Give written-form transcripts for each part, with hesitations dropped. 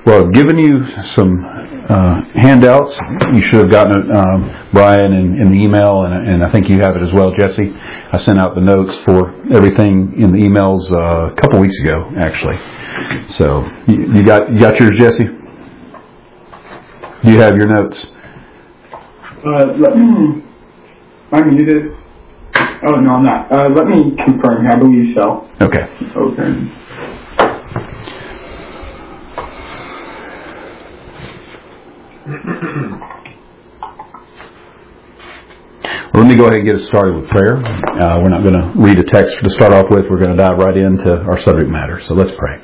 Well, I've given you some handouts. You should have gotten it, Brian, in the email, and I think you have it as well, Jesse. I sent out the notes for everything in the emails a couple weeks ago, actually. So you got yours, Jesse? Do you have your notes? I'm muted. Oh, no, I'm not. Let me confirm. I believe so. Okay. Open. Well, let me go ahead and get us started with prayer. We're not going to read a text to start off with. We're going to dive right into our subject matter. So let's pray.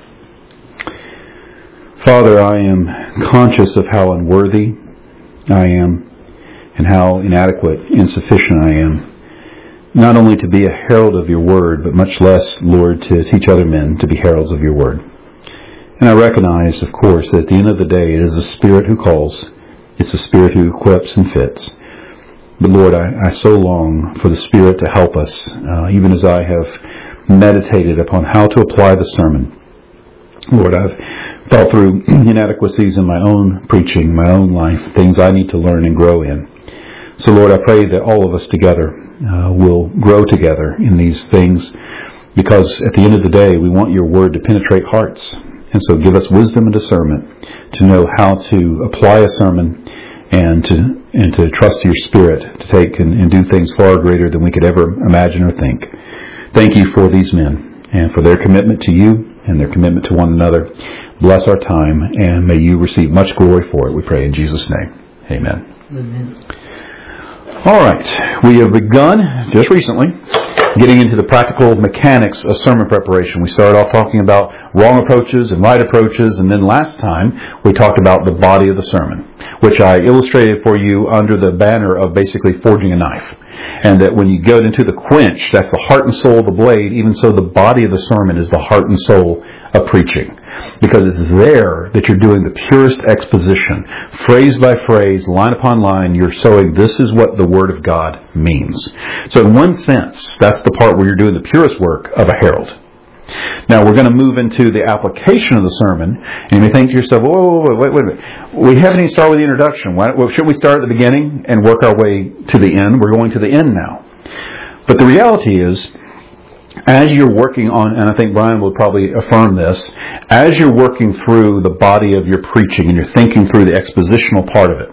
Father, I am conscious of how unworthy I am and how inadequate, insufficient I am. Not only to be a herald of your word, but much less, Lord, to teach other men to be heralds of your word. And I recognize, of course, that at the end of the day, it is the Spirit who calls. It's the Spirit who equips and fits. But Lord, I so long for the Spirit to help us, even as I have meditated upon how to apply the sermon. Lord, I've thought through inadequacies in my own preaching, my own life, things I need to learn and grow in. So Lord, I pray that all of us together will grow together in these things, because at the end of the day, we want your word to penetrate hearts. And so give us wisdom and discernment to know how to apply a sermon and to trust your Spirit to take and do things far greater than we could ever imagine or think. Thank you for these men and for their commitment to you and their commitment to one another. Bless our time, and may you receive much glory for it, we pray in Jesus' name. Amen. Amen. All right. We have begun just recently getting into the practical mechanics of sermon preparation. We started off talking about wrong approaches and right approaches, and then last time we talked about the body of the sermon, which I illustrated for you under the banner of basically forging a knife. And that when you go into the quench, that's the heart and soul of the blade. Even so, the body of the sermon is the heart and soul of preaching. Because it's there that you're doing the purest exposition. Phrase by phrase, line upon line, you're showing this is what the Word of God means. So in one sense, that's the part where you're doing the purest work of a herald. Now we're going to move into the application of the sermon, and you may think to yourself, wait a minute. We haven't even started with the introduction. Shouldn't we start at the beginning and work our way to the end? We're going to the end now. But the reality is, as you're working on, and I think Brian will probably affirm this, as you're working through the body of your preaching and you're thinking through the expositional part of it,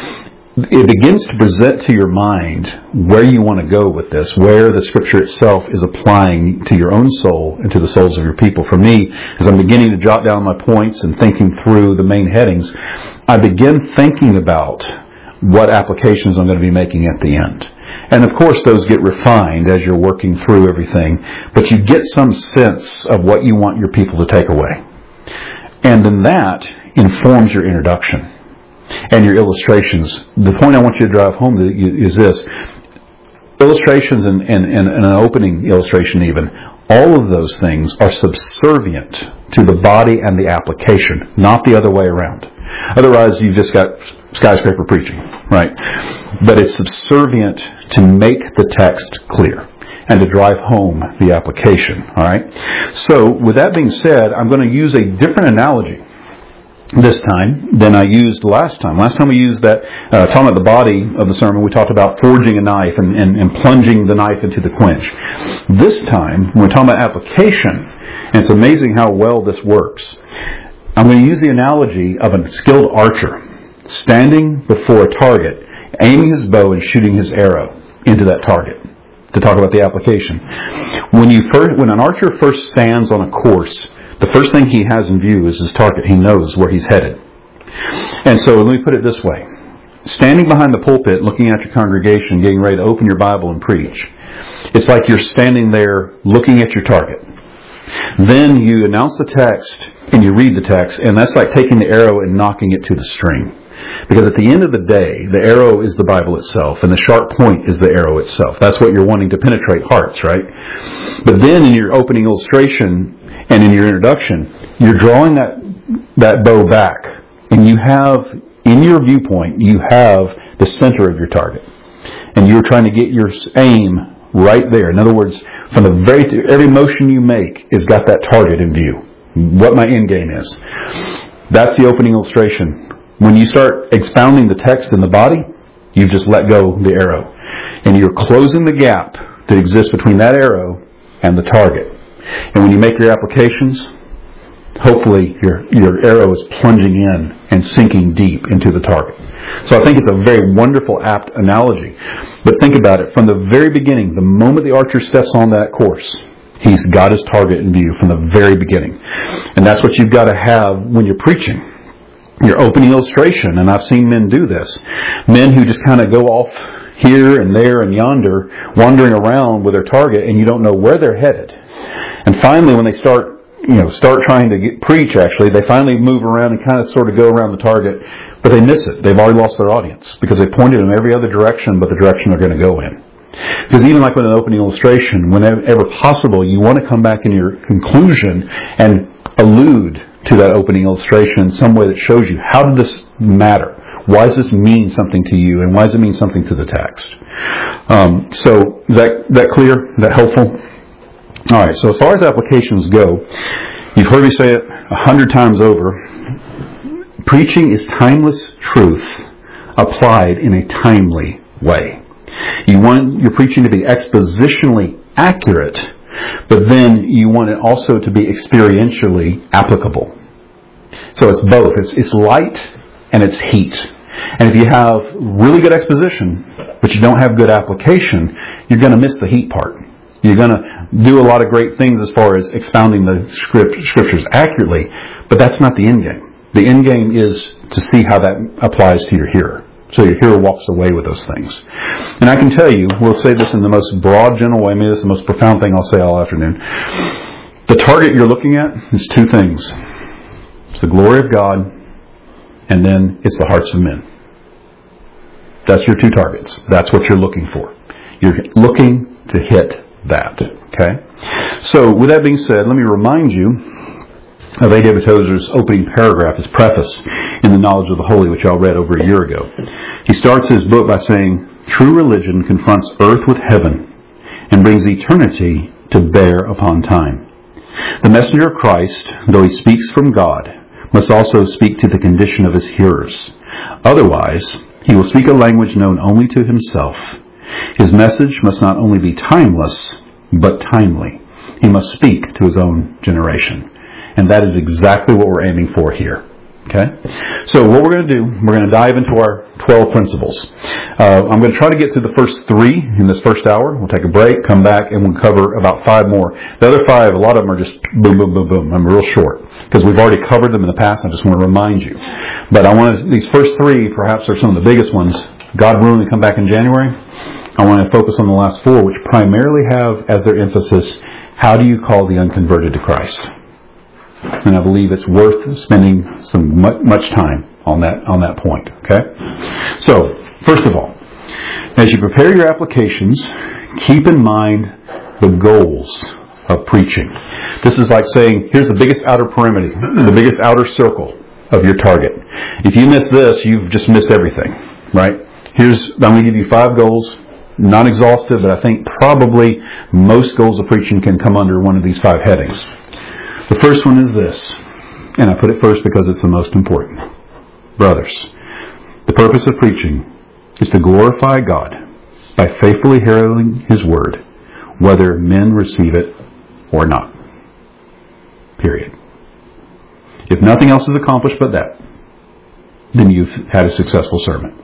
it begins to present to your mind where you want to go with this, where the Scripture itself is applying to your own soul and to the souls of your people. For me, as I'm beginning to jot down my points and thinking through the main headings, I begin thinking about what applications I'm going to be making at the end. And of course those get refined as you're working through everything, but you get some sense of what you want your people to take away. And then that informs your introduction and your illustrations. The point I want you to drive home is this. Illustrations and an opening illustration even, all of those things are subservient to the body and the application, not the other way around. Otherwise, you've just got skyscraper preaching, right? But it's subservient to make the text clear and to drive home the application, all right? So, with that being said, I'm going to use a different analogy this time than I used last time. Last time we used that, talking about the body of the sermon, we talked about forging a knife and plunging the knife into the quench. This time, when we're talking about application, and it's amazing how well this works, I'm going to use the analogy of a skilled archer standing before a target, aiming his bow and shooting his arrow into that target, to talk about the application. When an archer first stands on a course, the first thing he has in view is his target. He knows where he's headed. And so let me put it this way. Standing behind the pulpit, looking at your congregation, getting ready to open your Bible and preach, it's like you're standing there looking at your target. Then you announce the text and you read the text, and that's like taking the arrow and knocking it to the string. Because at the end of the day, the arrow is the Bible itself, and the sharp point is the arrow itself. That's what you're wanting to penetrate hearts, right? But then in your opening illustration and in your introduction, you're drawing that bow back, and you have, in your viewpoint, you have the center of your target. And you're trying to get your aim right there. In other words, from every motion you make has got that target in view, what my end game is. That's the opening illustration. When you start expounding the text in the body, you've just let go the arrow. And you're closing the gap that exists between that arrow and the target. And when you make your applications, hopefully your arrow is plunging in and sinking deep into the target. So I think it's a very wonderful, apt analogy. But think about it. From the very beginning, the moment the archer steps on that course, he's got his target in view from the very beginning. And that's what you've got to have when you're preaching. Your opening illustration, and I've seen men do this. Men who just kind of go off here and there and yonder, wandering around with their target, and you don't know where they're headed. And finally, when they start trying to preach, actually, they finally move around and kind of sort of go around the target, but they miss it. They've already lost their audience because they pointed in every other direction but the direction they're going to go in. Because even like with an opening illustration, whenever possible, you want to come back in your conclusion and allude to that opening illustration in some way that shows you, how did this matter? Why does this mean something to you? And why does it mean something to the text? So is that clear? Is that helpful? All right, so as far as applications go, you've heard me say it 100 times over. Preaching is timeless truth applied in a timely way. You want your preaching to be expositionally accurate, but then you want it also to be experientially applicable. So it's both. It's light and it's heat. And if you have really good exposition, but you don't have good application, you're going to miss the heat part. You're going to do a lot of great things as far as expounding the scriptures accurately, but that's not the end game. The end game is to see how that applies to your hearer. So your hearer walks away with those things. And I can tell you, we'll say this in the most broad, general way. Maybe this is the most profound thing I'll say all afternoon. The target you're looking at is two things. It's the glory of God, and then it's the hearts of men. That's your two targets. That's what you're looking for. You're looking to hit that. Okay? So with that being said, let me remind you of A. David Tozer's opening paragraph, his preface in The Knowledge of the Holy, which I read over a year ago. He starts his book by saying, true religion confronts earth with heaven and brings eternity to bear upon time. The messenger of Christ, though he speaks from God, must also speak to the condition of his hearers. Otherwise, he will speak a language known only to himself. His message must not only be timeless, but timely. He must speak to his own generation. And that is exactly what we're aiming for here. Okay? So what we're going to do, we're going to dive into our 12 principles. I'm going to try to get through the first 3 in this first hour. We'll take a break, come back, and we'll cover about 5 more. The other 5, a lot of them are just boom, boom, boom, boom. I'm real short because we've already covered them in the past. I just want to remind you. But these first 3 perhaps are some of the biggest ones. God willing to come back in January. I want to focus on the last 4, which primarily have as their emphasis, how do you call the unconverted to Christ? And I believe it's worth spending some much time on that point. Okay? So, first of all, as you prepare your applications, keep in mind the goals of preaching. This is like saying, here's the biggest outer perimeter, the biggest outer circle of your target. If you miss this, you've just missed everything. Right? I'm going to give you 5 goals. Not exhaustive, but I think probably most goals of preaching can come under one of these 5 headings. The first one is this, and I put it first because it's the most important. Brothers, the purpose of preaching is to glorify God by faithfully heralding His Word, whether men receive it or not. Period. If nothing else is accomplished but that, then you've had a successful sermon.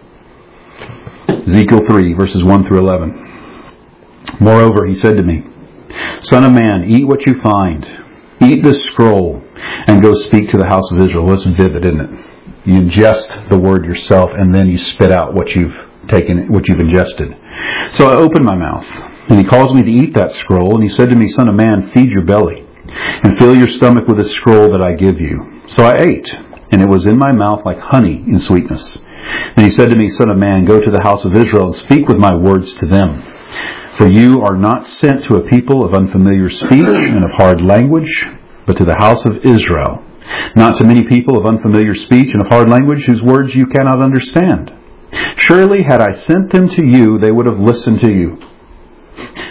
Ezekiel 3, verses 1 through 11. Moreover, he said to me, Son of man, eat what you find. Eat this scroll and go speak to the house of Israel. That's vivid, isn't it? You ingest the word yourself and then you spit out what you've taken, what you've ingested. So I opened my mouth and he caused me to eat that scroll, and he said to me, Son of man, feed your belly and fill your stomach with the scroll that I give you. So I ate, and it was in my mouth like honey in sweetness. And he said to me, Son of man, go to the house of Israel and speak with my words to them. For you are not sent to a people of unfamiliar speech and of hard language, but to the house of Israel. Not to many people of unfamiliar speech and of hard language whose words you cannot understand. Surely had I sent them to you, they would have listened to you.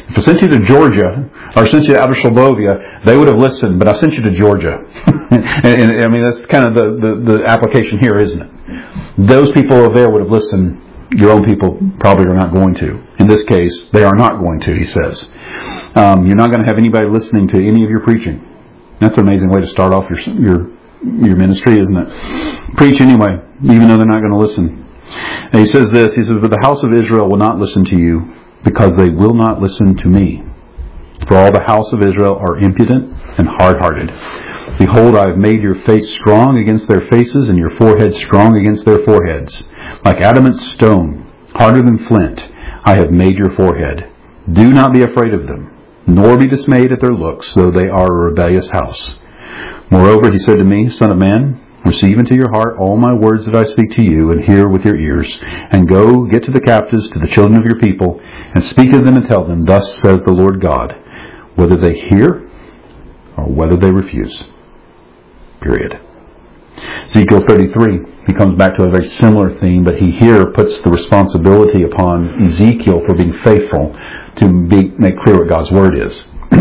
If I sent you to Georgia, or sent you to Outer Slobovia, they would have listened, but I sent you to Georgia. and I mean, that's kind of the application here, isn't it? Those people over there would have listened. Your own people probably are not going to. In this case, they are not going to, he says. You're not going to have anybody listening to any of your preaching. That's an amazing way to start off your ministry, isn't it? Preach anyway, even though they're not going to listen. And he says this, he says, but the house of Israel will not listen to you, because they will not listen to me. For all the house of Israel are impudent and hard-hearted. Behold, I have made your face strong against their faces, and your forehead strong against their foreheads. Like adamant stone, harder than flint, I have made your forehead. Do not be afraid of them, nor be dismayed at their looks, though they are a rebellious house. Moreover, he said to me, Son of man, receive into your heart all my words that I speak to you, and hear with your ears. And go, get to the captives, to the children of your people, and speak to them and tell them, Thus says the Lord God, whether they hear or whether they refuse. Period. Ezekiel 33, he comes back to a very similar theme, but he here puts the responsibility upon Ezekiel for being faithful to make clear what God's Word is.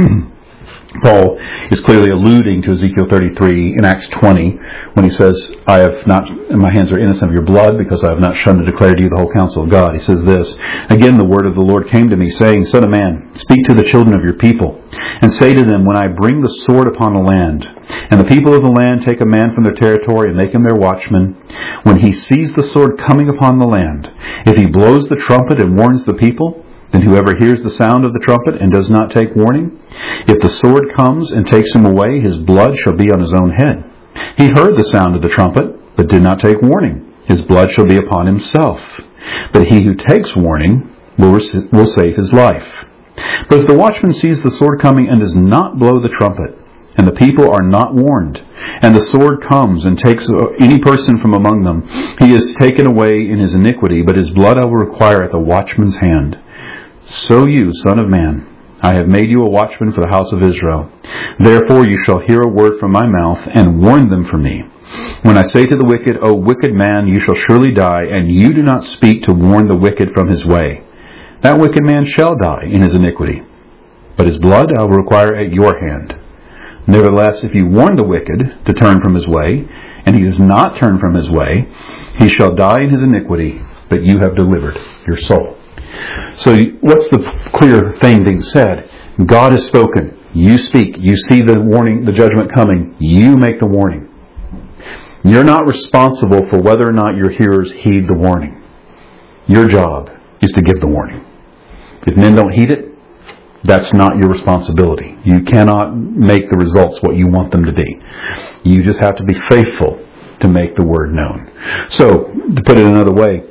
Paul is clearly alluding to Ezekiel 33 in Acts 20 when he says, I have not, my hands are innocent of your blood because I have not shunned to declare to you the whole counsel of God. He says this, Again the word of the Lord came to me, saying, Son of man, speak to the children of your people, and say to them, when I bring the sword upon a land, and the people of the land take a man from their territory and make him their watchman, when he sees the sword coming upon the land, if he blows the trumpet and warns the people, then whoever hears the sound of the trumpet and does not take warning, if the sword comes and takes him away, his blood shall be on his own head. He heard the sound of the trumpet, but did not take warning. His blood shall be upon himself. But he who takes warning will save his life. But if the watchman sees the sword coming and does not blow the trumpet, and the people are not warned, and the sword comes and takes any person from among them, he is taken away in his iniquity, but his blood I will require at the watchman's hand. So you, son of man, I have made you a watchman for the house of Israel. Therefore you shall hear a word from my mouth, and warn them from me. When I say to the wicked, O wicked man, you shall surely die, and you do not speak to warn the wicked from his way, that wicked man shall die in his iniquity. But his blood I will require at your hand. Nevertheless, if you warn the wicked to turn from his way, and he does not turn from his way, he shall die in his iniquity, but you have delivered your soul. So what's the clear thing being said? God has spoken. You speak. You see the warning, the judgment coming. You make the warning. You're not responsible for whether or not your hearers heed the warning. Your job is to give the warning. If men don't heed it, that's not your responsibility. You cannot make the results what you want them to be. You just have to be faithful to make the word known. So, to put it another way,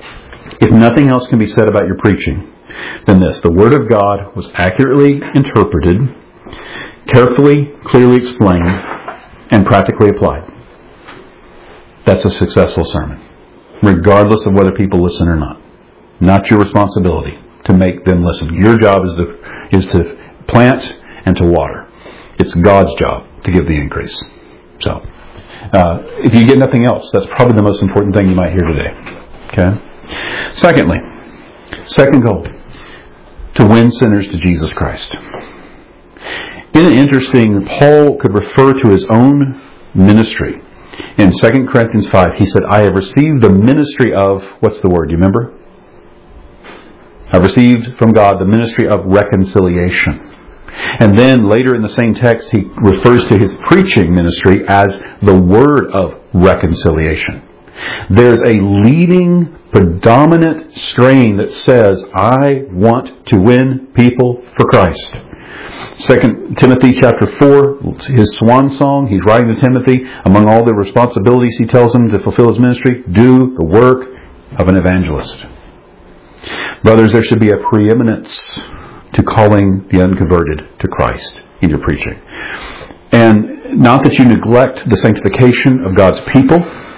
if nothing else can be said about your preaching, then this: the Word of God was accurately interpreted, carefully, clearly explained, and practically applied. That's a successful sermon, regardless of whether people listen or not. Not your responsibility to make them listen. Your job is to plant and to water. It's God's job to give the increase. So, if you get nothing else, that's probably the most important thing you might hear today. Okay? Secondly, second goal, to win sinners to Jesus Christ. Isn't it interesting, Paul could refer to his own ministry. In 2 Corinthians 5, he said, I have received the ministry of, what's the word, do you remember? I've received from God the ministry of reconciliation. And then later in the same text, he refers to his preaching ministry as the word of reconciliation. There's a leading, predominant strain that says, I want to win people for Christ. 2 Timothy chapter 4, his swan song, he's writing to Timothy, among all the responsibilities he tells him to fulfill his ministry, do the work of an evangelist. Brothers, there should be a preeminence to calling the unconverted to Christ in your preaching. And not that you neglect the sanctification of God's people,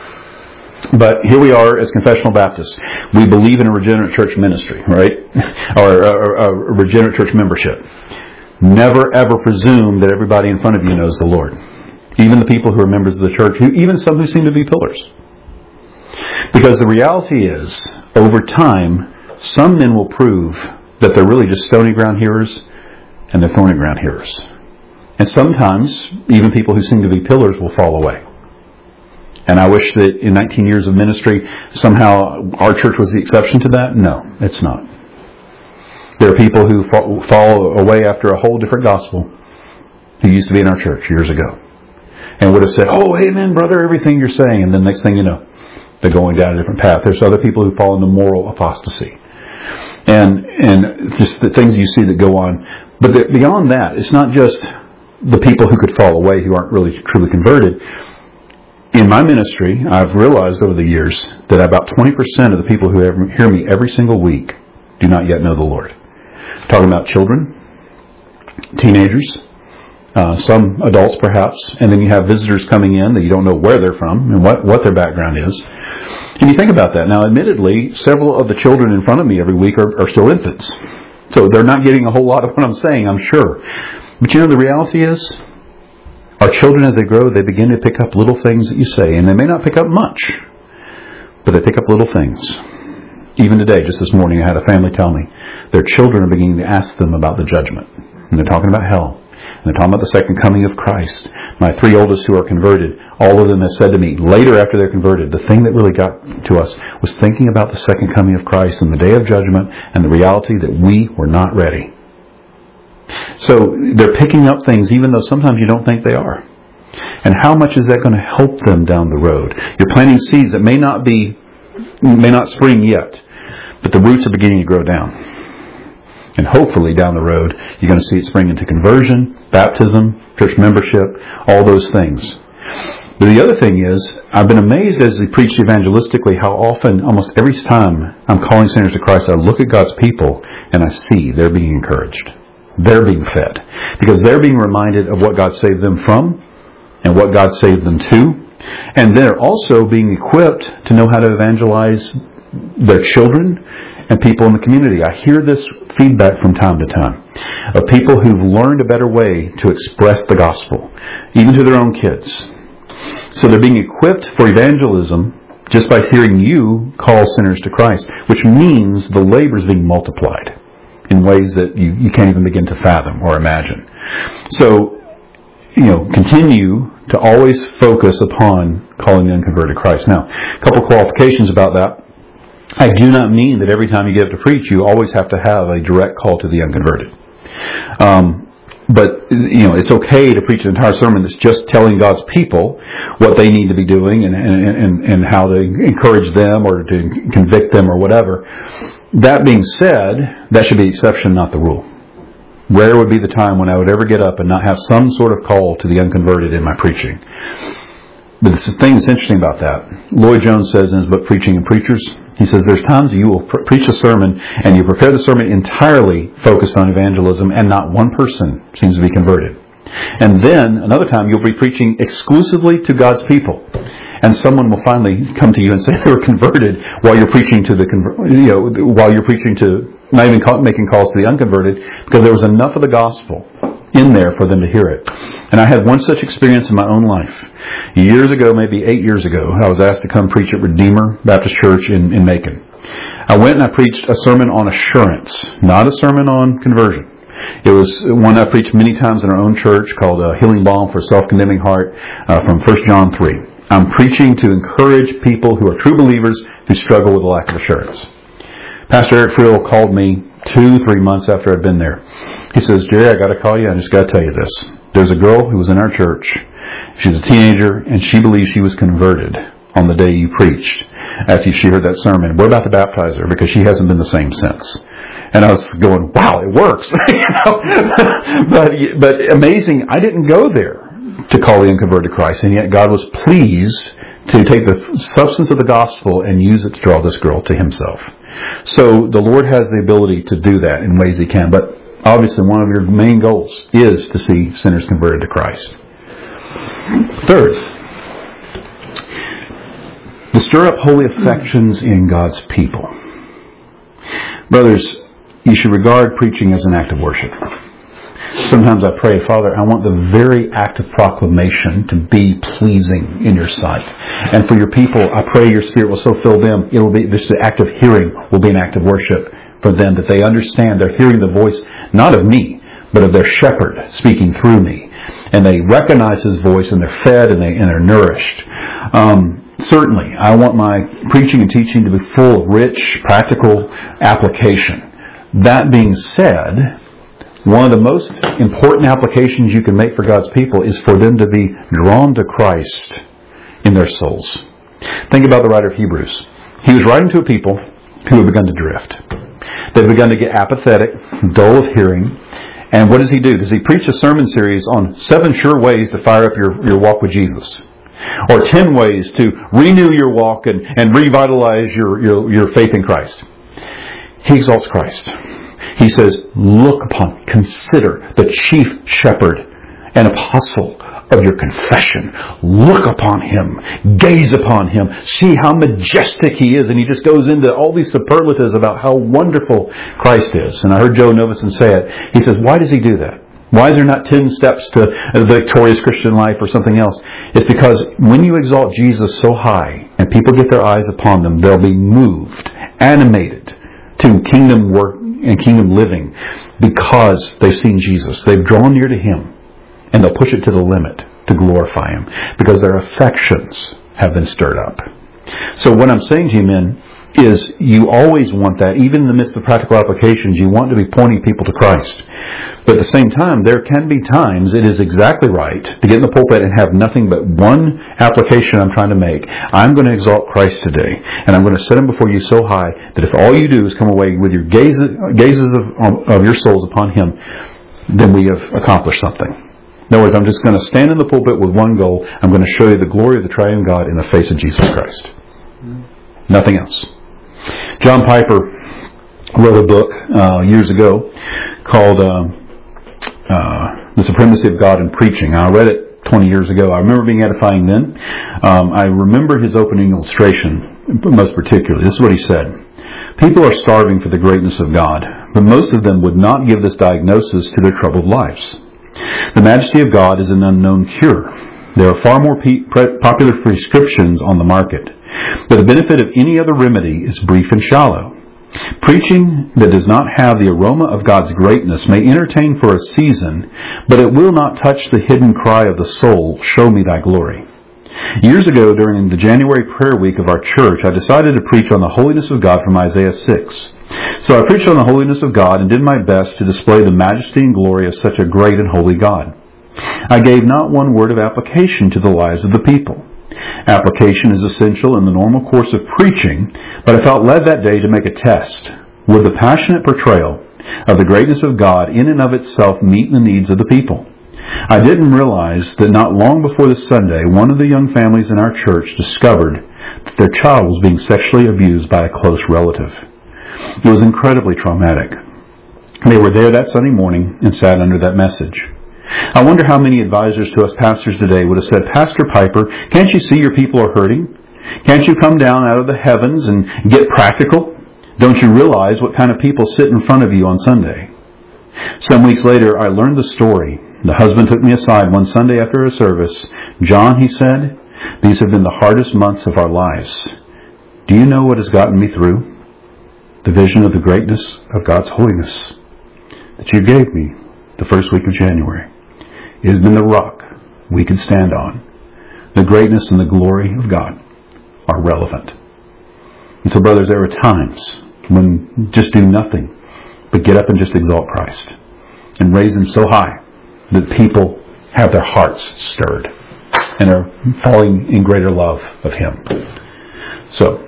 but here we are as confessional Baptists. We believe in a regenerate church ministry, right? or a regenerate church membership. Never ever presume that everybody in front of you knows the Lord. Even the people who are members of the church, even some who seem to be pillars. Because the reality is, over time, some men will prove that they're really just stony ground hearers and they're thorny ground hearers. And sometimes, even people who seem to be pillars will fall away. And I wish that in 19 years of ministry, somehow our church was the exception to that. No, it's not. There are people who fall away after a whole different gospel who used to be in our church years ago and would have said, "Oh, amen, brother, everything you're saying." And then next thing you know, they're going down a different path. There's other people who fall into moral apostasy. And just the things you see that go on. But beyond that, it's not just the people who could fall away who aren't really truly converted. In my ministry, I've realized over the years that about 20% of the people who hear me every single week do not yet know the Lord. Talking about children, teenagers, some adults perhaps, and then you have visitors coming in that you don't know where they're from and what their background is. And you think about that. Now, admittedly, several of the children in front of me every week are still infants. So they're not getting a whole lot of what I'm saying, I'm sure. But you know, the reality is, our children, as they grow, they begin to pick up little things that you say. And they may not pick up much, but they pick up little things. Even today, just this morning, I had a family tell me their children are beginning to ask them about the judgment. And they're talking about hell. And they're talking about the second coming of Christ. My 3 oldest who are converted, all of them have said to me, later after they're converted, the thing that really got to us was thinking about the second coming of Christ and the day of judgment and the reality that we were not ready. So they're picking up things even though sometimes you don't think they are. And how much is that going to help them down the road? You're planting seeds that may not spring yet, but the roots are beginning to grow down. And hopefully down the road, you're going to see it spring into conversion, baptism, church membership, all those things. But the other thing is, I've been amazed as we preach evangelistically how often, almost every time I'm calling sinners to Christ, I look at God's people and I see they're being encouraged. They're being fed. Because they're being reminded of what God saved them from and what God saved them to. And they're also being equipped to know how to evangelize their children and people in the community. I hear this feedback from time to time of people who've learned a better way to express the gospel, even to their own kids. So they're being equipped for evangelism just by hearing you call sinners to Christ, which means the labor is being multiplied in ways that you can't even begin to fathom or imagine. So, continue to always focus upon calling the unconverted to Christ. Now, a couple qualifications about that. I do not mean that every time you get up to preach, you always have to have a direct call to the unconverted. But it's okay to preach an entire sermon that's just telling God's people what they need to be doing and how to encourage them or to convict them or whatever. That being said, that should be the exception, not the rule. Rare would be the time when I would ever get up and not have some sort of call to the unconverted in my preaching. But the thing that's interesting about that, Lloyd Jones says in his book, Preaching and Preachers, he says there's times you will preach a sermon and you prepare the sermon entirely focused on evangelism and not one person seems to be converted. And then another time you'll be preaching exclusively to God's people. And someone will finally come to you and say they were converted while you're preaching to not even making calls to the unconverted, because there was enough of the gospel in there for them to hear it. And I had one such experience in my own life. Years ago, maybe 8 years ago, I was asked to come preach at Redeemer Baptist Church in Macon. I went and I preached a sermon on assurance, not a sermon on conversion. It was one I preached many times in our own church called Healing Balm for a Self-Condemning Heart from 1 John 3. I'm preaching to encourage people who are true believers who struggle with a lack of assurance. Pastor Eric Friel called me 2-3 months after I'd been there. He says, "Jerry, I got to call you. I just got to tell you this. There's a girl who was in our church. She's a teenager, and she believes she was converted on the day you preached after she heard that sermon. We're about to baptize her because she hasn't been the same since." And I was going, wow, it works. But amazing, I didn't go there to call the unconverted to Christ, and yet God was pleased to take the substance of the gospel and use it to draw this girl to himself. So the Lord has the ability to do that in ways he can, but obviously one of your main goals is to see sinners converted to Christ. Third, to stir up holy affections in God's people. Brothers, you should regard preaching as an act of worship. Sometimes I pray, Father, I want the very act of proclamation to be pleasing in your sight. And for your people, I pray your Spirit will so fill them, it will be just the act of hearing will be an act of worship for them, that they understand they're hearing the voice not of me, but of their shepherd speaking through me. And they recognize his voice, and they're fed and they're nourished. Certainly, I want my preaching and teaching to be full of rich, practical application. That being said, one of the most important applications you can make for God's people is for them to be drawn to Christ in their souls. Think about the writer of Hebrews. He was writing to a people who have begun to drift. They've begun to get apathetic, dull of hearing. And what does he do? Does he preach a sermon series on 7 sure ways to fire up your walk with Jesus? Or 10 ways to renew your walk and revitalize your faith in Christ? He exalts Christ. He says, look upon, consider the chief shepherd and apostle of your confession. Look upon him. Gaze upon him. See how majestic he is. And he just goes into all these superlatives about how wonderful Christ is. And I heard Joe Novison say it. He says, why does he do that? Why is there not 10 steps to the victorious Christian life or something else? It's because when you exalt Jesus so high and people get their eyes upon them, they'll be moved, animated to kingdom work and kingdom living because they've seen Jesus. They've drawn near to him, and they'll push it to the limit to glorify him because their affections have been stirred up. So what I'm saying to you, men, is you always want that, even in the midst of practical applications, you want to be pointing people to Christ. But at the same time, there can be times it is exactly right to get in the pulpit and have nothing but one application I'm trying to make. I'm going to exalt Christ today, and I'm going to set him before you so high that if all you do is come away with your gazes of your souls upon him, then we have accomplished something. In other words, I'm just going to stand in the pulpit with one goal. I'm going to show you the glory of the triune God in the face of Jesus Christ. Nothing else. John Piper wrote a book years ago called The Supremacy of God in Preaching. I read it 20 years ago. I remember being edifying then. I remember his opening illustration most particularly. This is what he said. People are starving for the greatness of God, but most of them would not give this diagnosis to their troubled lives. The majesty of God is an unknown cure. There are far more popular prescriptions on the market, but the benefit of any other remedy is brief and shallow. Preaching that does not have the aroma of God's greatness may entertain for a season, but it will not touch the hidden cry of the soul, show me thy glory. Years ago, during the January prayer week of our church, I decided to preach on the holiness of God from Isaiah 6. So I preached on the holiness of God and did my best to display the majesty and glory of such a great and holy God. I gave not one word of application to the lives of the people. Application is essential in the normal course of preaching, but I felt led that day to make a test. Would the passionate portrayal of the greatness of God in and of itself meet the needs of the people? I didn't realize that not long before this Sunday, one of the young families in our church discovered that their child was being sexually abused by a close relative. It was incredibly traumatic. They were there that Sunday morning and sat under that message. I wonder how many advisors to us pastors today would have said, Pastor Piper, can't you see your people are hurting? Can't you come down out of the heavens and get practical? Don't you realize what kind of people sit in front of you on Sunday? Some weeks later, I learned the story. The husband took me aside one Sunday after a service. John, he said, these have been the hardest months of our lives. Do you know what has gotten me through? The vision of the greatness of God's holiness that you gave me the first week of January. It has been the rock we can stand on. The greatness and the glory of God are relevant. And so, brothers, there are times when just do nothing but get up and just exalt Christ and raise him so high that people have their hearts stirred and are falling in greater love of him. So,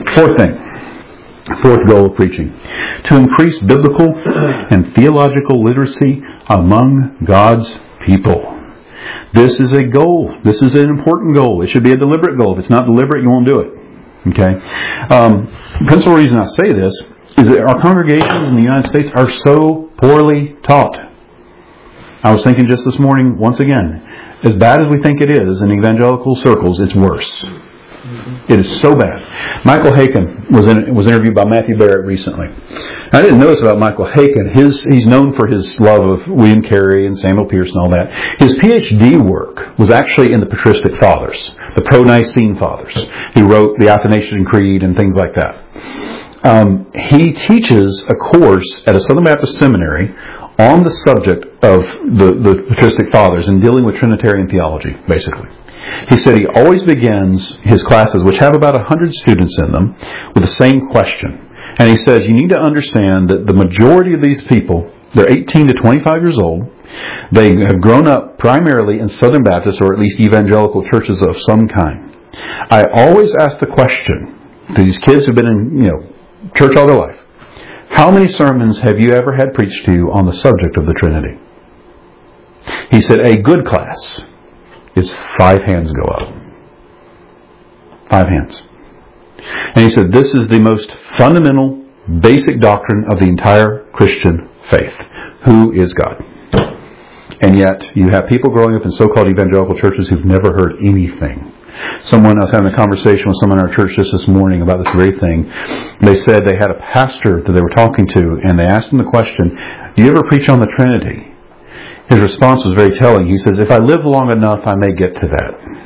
fourth goal of preaching, to increase biblical and theological literacy among God's people. This is a goal. This is an important goal. It should be a deliberate goal. If it's not deliberate, you won't do it. Okay? The principal reason I say this is that our congregations in the United States are so poorly taught. I was thinking just this morning, once again, as bad as we think it is in evangelical circles, it's worse. It is so bad. Michael Haykin was interviewed by Matthew Barrett recently. I didn't know this about Michael Haykin. He's known for his love of William Carey and Samuel Pierce and all that. His PhD work was actually in the patristic fathers, the pro-Nicene fathers. He wrote the Athanasian Creed and things like that. He teaches a course at a Southern Baptist seminary on the subject of the patristic fathers and dealing with Trinitarian theology, basically. He said he always begins his classes, which have about 100 students in them, with the same question. And he says, you need to understand that the majority of these people, they're 18 to 25 years old. They have grown up primarily in Southern Baptist or at least evangelical churches of some kind. I always ask the question to these kids who've been in, church all their life, how many sermons have you ever had preached to you on the subject of the Trinity? He said, a good class is 5 hands go up. 5 hands. And he said, this is the most fundamental, basic doctrine of the entire Christian faith. Who is God? And yet, you have people growing up in so-called evangelical churches who've never heard anything. I was having a conversation with someone in our church just this morning about this very thing. They said they had a pastor that they were talking to, and they asked him the question, do you ever preach on the Trinity? His response was very telling. He says, if I live long enough, I may get to that.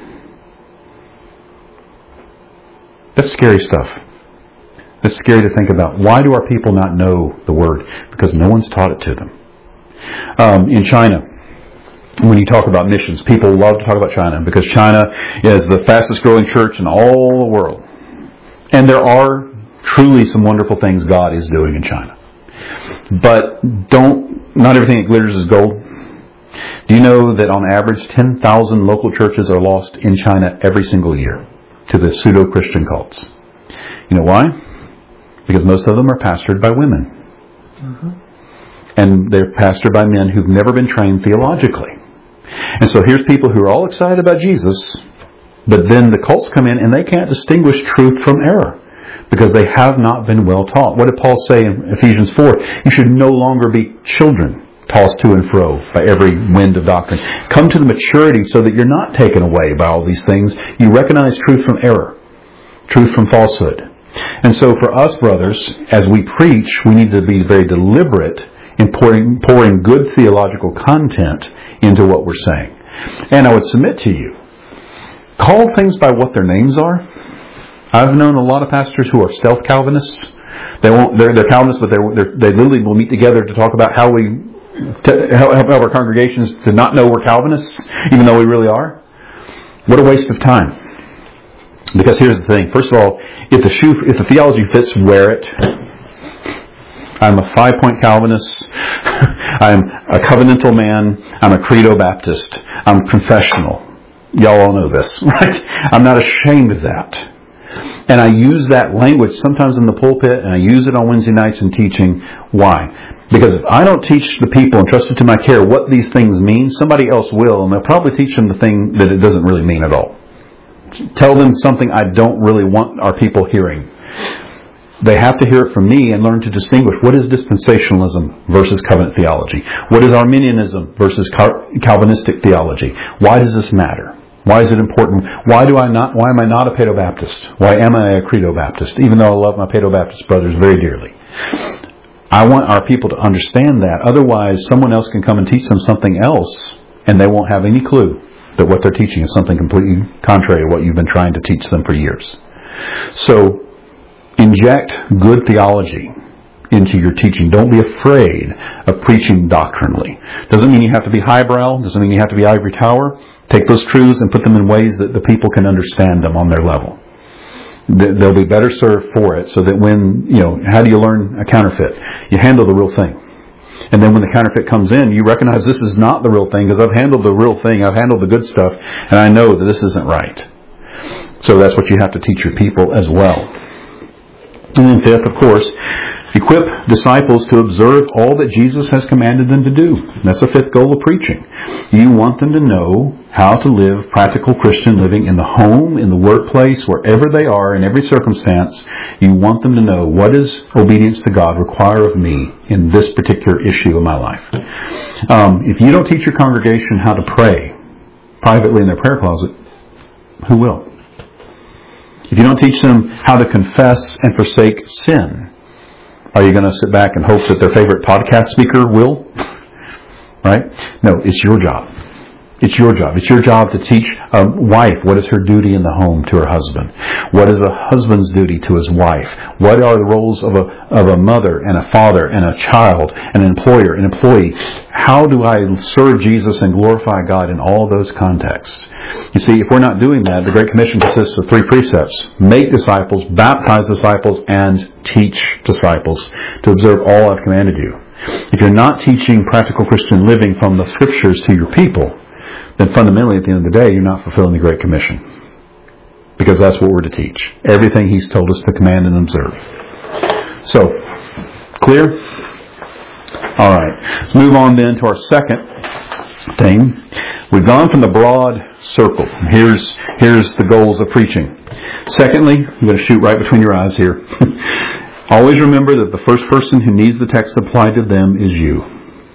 That's scary stuff. It's scary to think about. Why do our people not know the Word? Because no one's taught it to them. In China, when you talk about missions, people love to talk about China because China is the fastest growing church in all the world. And there are truly some wonderful things God is doing in China. But not everything that glitters is gold. Do you know that on average 10,000 local churches are lost in China every single year to the pseudo-Christian cults? You know why? Because most of them are pastored by women. Mm-hmm. And they're pastored by men who've never been trained theologically. And so here's people who are all excited about Jesus, but then the cults come in and they can't distinguish truth from error because they have not been well taught. What did Paul say in Ephesians 4? You should no longer be children tossed to and fro by every wind of doctrine. Come to the maturity so that you're not taken away by all these things. You recognize truth from error, truth from falsehood. And so for us, brothers, as we preach, we need to be very deliberate in pouring good theological content into what we're saying. And I would submit to you, call things by what their names are. I've known a lot of pastors who are stealth Calvinists. They're Calvinists, but they literally will meet together to talk about how we help our congregations to not know we're Calvinists, even though we really are. What a waste of time. Because here's the thing. First of all, if the theology fits, wear it. I'm a 5-point Calvinist. I'm a covenantal man. I'm a credo Baptist. I'm confessional. Y'all all know this, right? I'm not ashamed of that. And I use that language sometimes in the pulpit, and I use it on Wednesday nights in teaching. Why? Because if I don't teach the people entrusted to my care what these things mean, somebody else will, and they'll probably teach them the thing that it doesn't really mean at all. Tell them something I don't really want our people hearing. They have to hear it from me and learn to distinguish what is dispensationalism versus covenant theology. What is Arminianism versus Calvinistic theology? Why does this matter? Why is it important? Why am I not a Paedo-Baptist? Why am I a Credo Baptist? Even though I love my Paedo-Baptist brothers very dearly. I want our people to understand that. Otherwise, someone else can come and teach them something else, and they won't have any clue that what they're teaching is something completely contrary to what you've been trying to teach them for years. So, inject good theology into your teaching. Don't be afraid of preaching doctrinally. Doesn't mean you have to be highbrow. Doesn't mean you have to be ivory tower. Take those truths and put them in ways that the people can understand them on their level. They'll be better served for it, so that when, how do you learn a counterfeit? You handle the real thing. And then when the counterfeit comes in, you recognize this is not the real thing because I've handled the real thing. I've handled the good stuff, and I know that this isn't right. So that's what you have to teach your people as well. And then fifth, of course, equip disciples to observe all that Jesus has commanded them to do. That's the fifth goal of preaching. You want them to know how to live practical Christian living in the home, in the workplace, wherever they are, in every circumstance. You want them to know, what does obedience to God require of me in this particular issue of my life? If you don't teach your congregation how to pray privately in their prayer closet, who will? If you don't teach them how to confess and forsake sin, are you going to sit back and hope that their favorite podcast speaker will? Right? No, it's your job. It's your job. It's your job to teach a wife what is her duty in the home to her husband. What is a husband's duty to his wife? What are the roles of a mother and a father and a child, an employer, an employee? How do I serve Jesus and glorify God in all those contexts? You see, if we're not doing that, the Great Commission consists of 3 precepts. Make disciples, baptize disciples, and teach disciples to observe all I've commanded you. If you're not teaching practical Christian living from the Scriptures to your people, then fundamentally at the end of the day, you're not fulfilling the Great Commission. Because that's what we're to teach. Everything He's told us to command and observe. So, clear? Alright, let's move on then to our second thing. We've gone from the broad circle. Here's the goals of preaching. Secondly, I'm going to shoot right between your eyes here. Always remember that the first person who needs the text applied to them is you.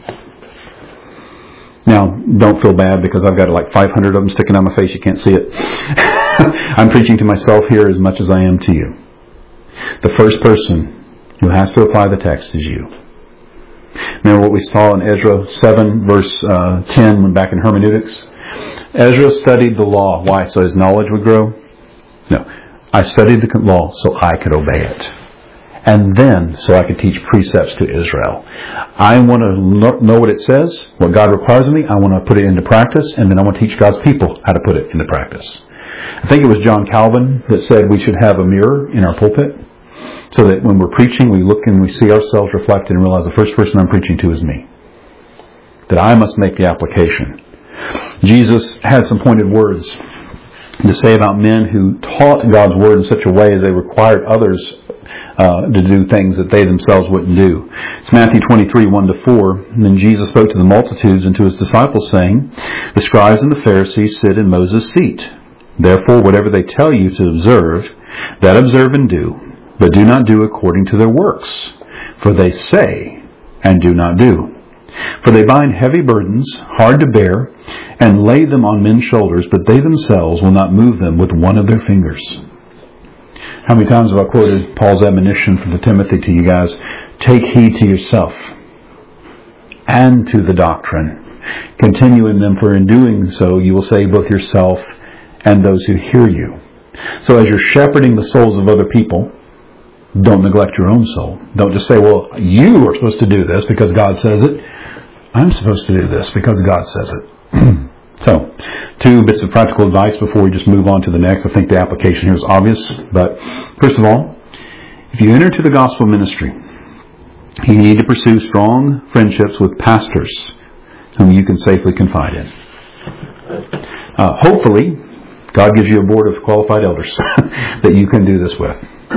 Now, don't feel bad because I've got like 500 of them sticking on my face. You can't see it. I'm preaching to myself here as much as I am to you. The first person who has to apply the text is you. Remember what we saw in Ezra 7 verse 10 when back in hermeneutics? Ezra studied the law. Why? So his knowledge would grow? No. I studied the law so I could obey it. And then, so I could teach precepts to Israel. I want to know what it says, what God requires of me. I want to put it into practice, and then I want to teach God's people how to put it into practice. I think it was John Calvin that said we should have a mirror in our pulpit, so that when we're preaching, we look and we see ourselves reflected and realize the first person I'm preaching to is me. That I must make the application. Jesus has some pointed words to say about men who taught God's Word in such a way as they required others to do things that they themselves wouldn't do. It's Matthew 23, 1-4. And then Jesus spoke to the multitudes and to His disciples, saying, the scribes and the Pharisees sit in Moses' seat. Therefore, whatever they tell you to observe, that observe and do, but do not do according to their works. For they say, and do not do. For they bind heavy burdens, hard to bear, and lay them on men's shoulders, but they themselves will not move them with one of their fingers. How many times have I quoted Paul's admonition from Timothy to you guys? Take heed to yourself and to the doctrine. Continue in them, for in doing so you will save both yourself and those who hear you. So as you're shepherding the souls of other people, don't neglect your own soul. Don't just say, well, you are supposed to do this because God says it. I'm supposed to do this because God says it. So, 2 bits of practical advice before we just move on to the next. I think the application here is obvious. But first of all, if you enter into the gospel ministry, you need to pursue strong friendships with pastors whom you can safely confide in. Hopefully, God gives you a board of qualified elders that you can do this with.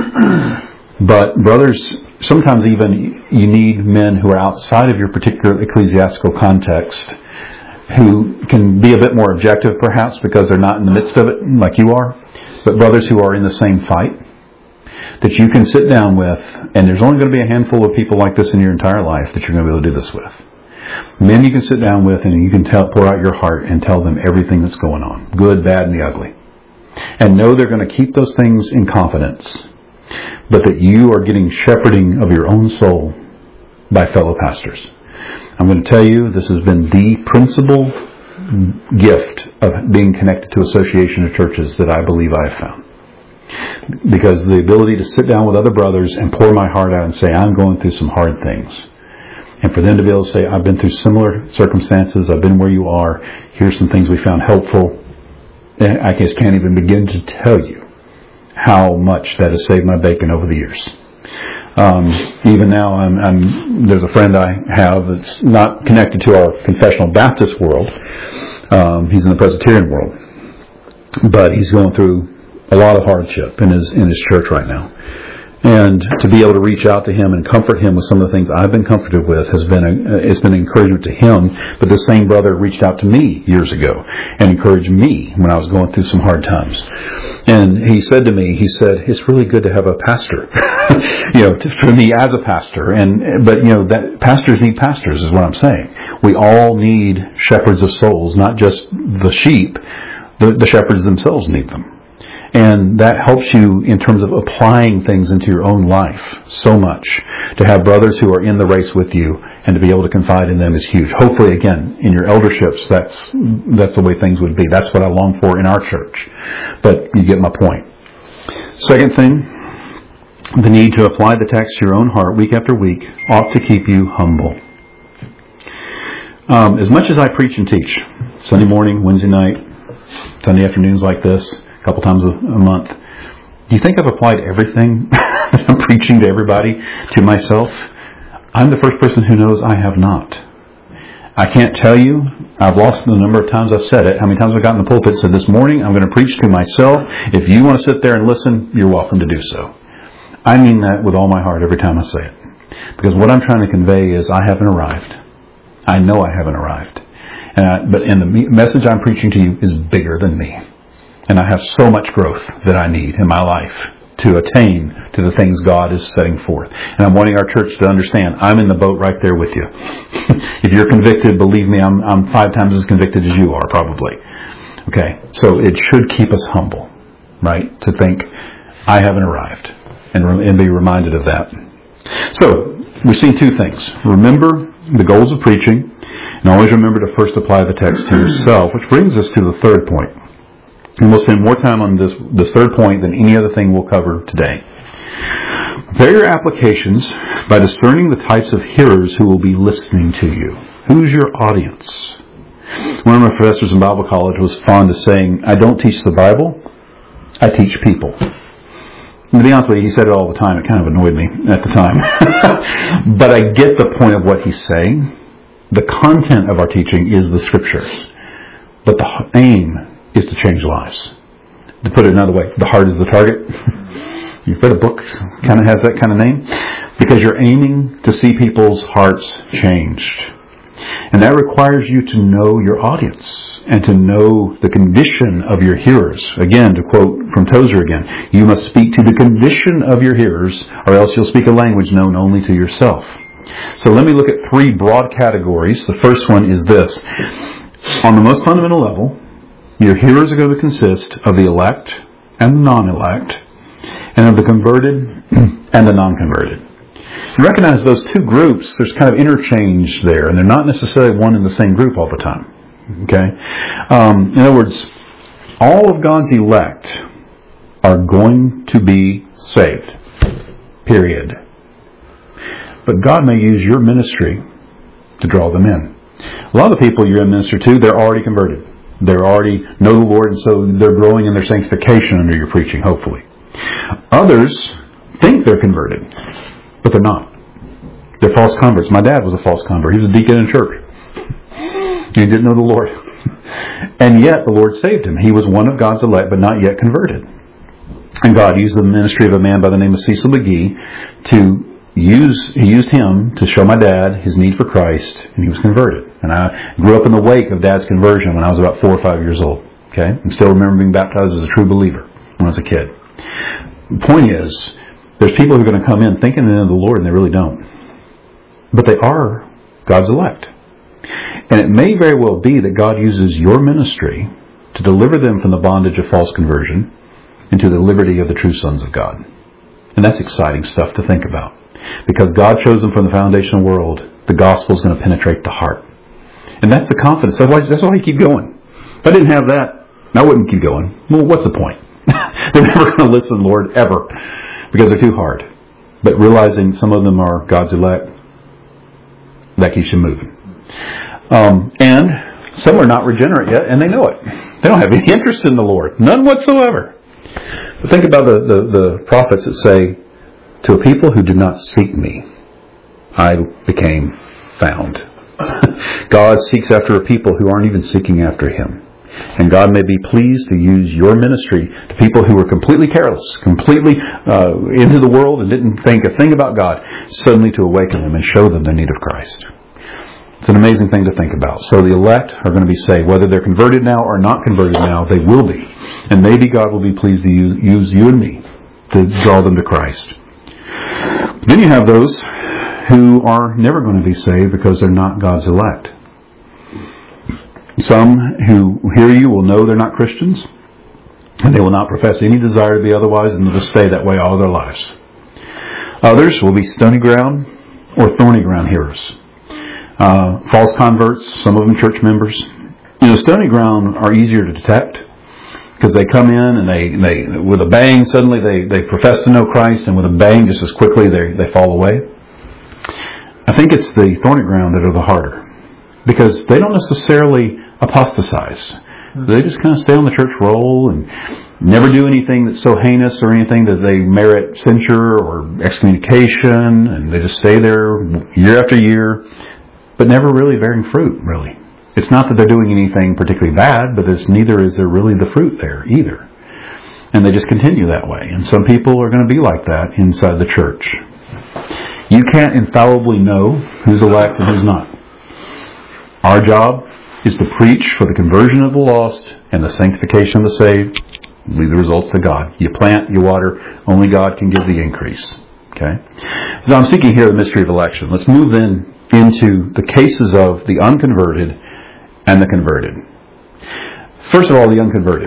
But brothers, sometimes even you need men who are outside of your particular ecclesiastical context, who can be a bit more objective perhaps because they're not in the midst of it like you are, but brothers who are in the same fight that you can sit down with, and there's only going to be a handful of people like this in your entire life that you're going to be able to do this with. Men you can sit down with and you can pour out your heart and tell them everything that's going on, good, bad, and the ugly. And know they're going to keep those things in confidence, but that you are getting shepherding of your own soul by fellow pastors. I'm going to tell you, this has been the principal gift of being connected to Association of Churches that I believe I have found. Because the ability to sit down with other brothers and pour my heart out and say, I'm going through some hard things. And for them to be able to say, I've been through similar circumstances, I've been where you are, here's some things we found helpful. I just can't even begin to tell you how much that has saved my bacon over the years. Even now, there's a friend I have that's not connected to our confessional Baptist world. He's in the Presbyterian world, but he's going through a lot of hardship in his church right now. And to be able to reach out to him and comfort him with some of the things I've been comforted with it's been an encouragement to him. But the same brother reached out to me years ago and encouraged me when I was going through some hard times. And he said to me, it's really good to have a pastor, for me as a pastor. But that pastors need pastors is what I'm saying. We all need shepherds of souls, not just the sheep. The shepherds themselves need them. And that helps you in terms of applying things into your own life so much. To have brothers who are in the race with you and to be able to confide in them is huge. Hopefully, again, in your elderships, that's the way things would be. That's what I long for in our church. But you get my point. Second thing, the need to apply the text to your own heart week after week ought to keep you humble. As much as I preach and teach, Sunday morning, Wednesday night, Sunday afternoons like this, a couple times a month, do you think I've applied everything I'm preaching to everybody to myself? I'm the first person who knows I have not. I can't tell you, I've lost the number of times I've said it, how many times I've gotten in the pulpit and said, this morning I'm going to preach to myself. If you want to sit there and listen, you're welcome to do so. I mean that with all my heart every time I say it. Because what I'm trying to convey is I haven't arrived. I know I haven't arrived. But the message I'm preaching to you is bigger than me. And I have so much growth that I need in my life to attain to the things God is setting forth. And I'm wanting our church to understand, I'm in the boat right there with you. If you're convicted, believe me, I'm 5 times as convicted as you are, probably. Okay, so it should keep us humble, right? To think, I haven't arrived. And be reminded of that. So, we've seen 2 things. Remember the goals of preaching, and always remember to first apply the text to yourself, which brings us to the third point. And we'll spend more time on this third point than any other thing we'll cover today. Prepare your applications by discerning the types of hearers who will be listening to you. Who's your audience? One of my professors in Bible college was fond of saying, I don't teach the Bible, I teach people. And to be honest with you, he said it all the time. It kind of annoyed me at the time. But I get the point of what he's saying. The content of our teaching is the Scriptures. But the aim is to change lives. To put it another way, the heart is the target. You've read a book, kind of has that kind of name. Because you're aiming to see people's hearts changed. And that requires you to know your audience and to know the condition of your hearers. Again, to quote from Tozer again, you must speak to the condition of your hearers or else you'll speak a language known only to yourself. So let me look at 3 broad categories. The first one is this. On the most fundamental level, your hearers are going to consist of the elect and the non-elect, and of the converted and the non-converted. You recognize those 2 groups, there's kind of interchange there, and they're not necessarily one and the same group all the time. Okay? In other words, all of God's elect are going to be saved. Period. But God may use your ministry to draw them in. A lot of the people you're in minister to, they're already converted. They already know the Lord, and so they're growing in their sanctification under your preaching, hopefully. Others think they're converted, but they're not. They're false converts. My dad was a false convert. He was a deacon in church. He didn't know the Lord. And yet the Lord saved him. He was one of God's elect, but not yet converted. And God used the ministry of a man by the name of Cecil McGee He used him to show my dad his need for Christ, and he was converted. And I grew up in the wake of Dad's conversion when I was about 4 or 5 years old. Okay, and still remember being baptized as a true believer when I was a kid. The point is, there's people who are going to come in thinking they know the Lord, and they really don't. But they are God's elect. And it may very well be that God uses your ministry to deliver them from the bondage of false conversion into the liberty of the true sons of God. And that's exciting stuff to think about. Because God chose them from the foundation of the world, the gospel is going to penetrate the heart. And that's the confidence. That's why you keep going. If I didn't have that, I wouldn't keep going. Well, what's the point? They're never going to listen, Lord, ever. Because they're too hard. But realizing some of them are God's elect, that keeps you moving. And some are not regenerate yet, and they know it. They don't have any interest in the Lord. None whatsoever. But think about the prophets that say, to a people who did not seek me, I became found. God seeks after a people who aren't even seeking after Him. And God may be pleased to use your ministry to people who were completely careless, completely into the world and didn't think a thing about God, suddenly to awaken them and show them the need of Christ. It's an amazing thing to think about. So the elect are going to be saved. Whether they're converted now or not converted now, they will be. And maybe God will be pleased to use you and me to draw them to Christ. Then you have those who are never going to be saved because they're not God's elect. Some who hear you will know they're not Christians. And they will not profess any desire to be otherwise, and they'll just stay that way all their lives. Others will be stony ground or thorny ground hearers. False converts, some of them church members. Stony ground are easier to detect because they come in and they with a bang, suddenly they profess to know Christ, and with a bang, just as quickly they fall away. I think it's the thorny ground that are the harder, because they don't necessarily apostatize. They just kind of stay on the church roll and never do anything that's so heinous or anything that they merit censure or excommunication, and they just stay there year after year, but never really bearing fruit, really. It's not that they're doing anything particularly bad, but neither is there really the fruit there either. And they just continue that way. And some people are going to be like that inside the church. You can't infallibly know who's elect and who's not. Our job is to preach for the conversion of the lost and the sanctification of the saved. Leave the results to God. You plant, you water. Only God can give the increase. Okay? So I'm seeking here the mystery of election. Let's move then into the cases of the unconverted and the converted. First of all, the unconverted.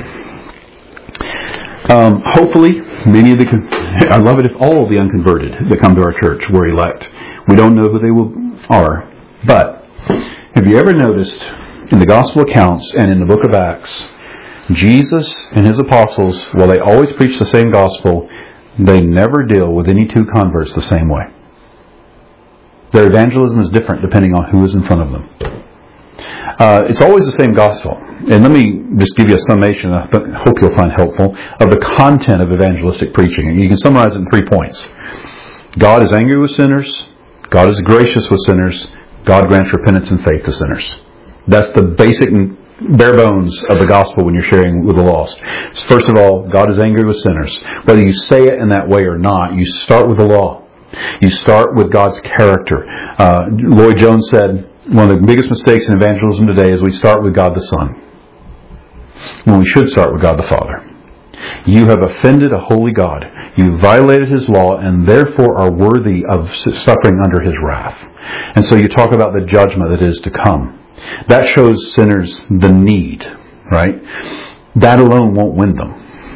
Hopefully, many of I love it if all of the unconverted that come to our church were elect. We don't know who they are, but have you ever noticed in the gospel accounts and in the book of Acts, Jesus and his apostles, while they always preach the same gospel, they never deal with any two converts the same way. Their evangelism is different depending on who is in front of them. It's always the same gospel. And let me just give you a summation, I hope you'll find helpful, of the content of evangelistic preaching. And you can summarize it in 3 points. God is angry with sinners. God is gracious with sinners. God grants repentance and faith to sinners. That's the basic bare bones of the gospel when you're sharing with the lost. First of all, God is angry with sinners. Whether you say it in that way or not, you start with the law. You start with God's character. Lloyd Jones said, one of the biggest mistakes in evangelism today is we start with God the Son, when we should start with God the Father. You have offended a holy God. You violated his law and therefore are worthy of suffering under his wrath. And so you talk about the judgment that is to come. That shows sinners the need, right? That alone won't win them.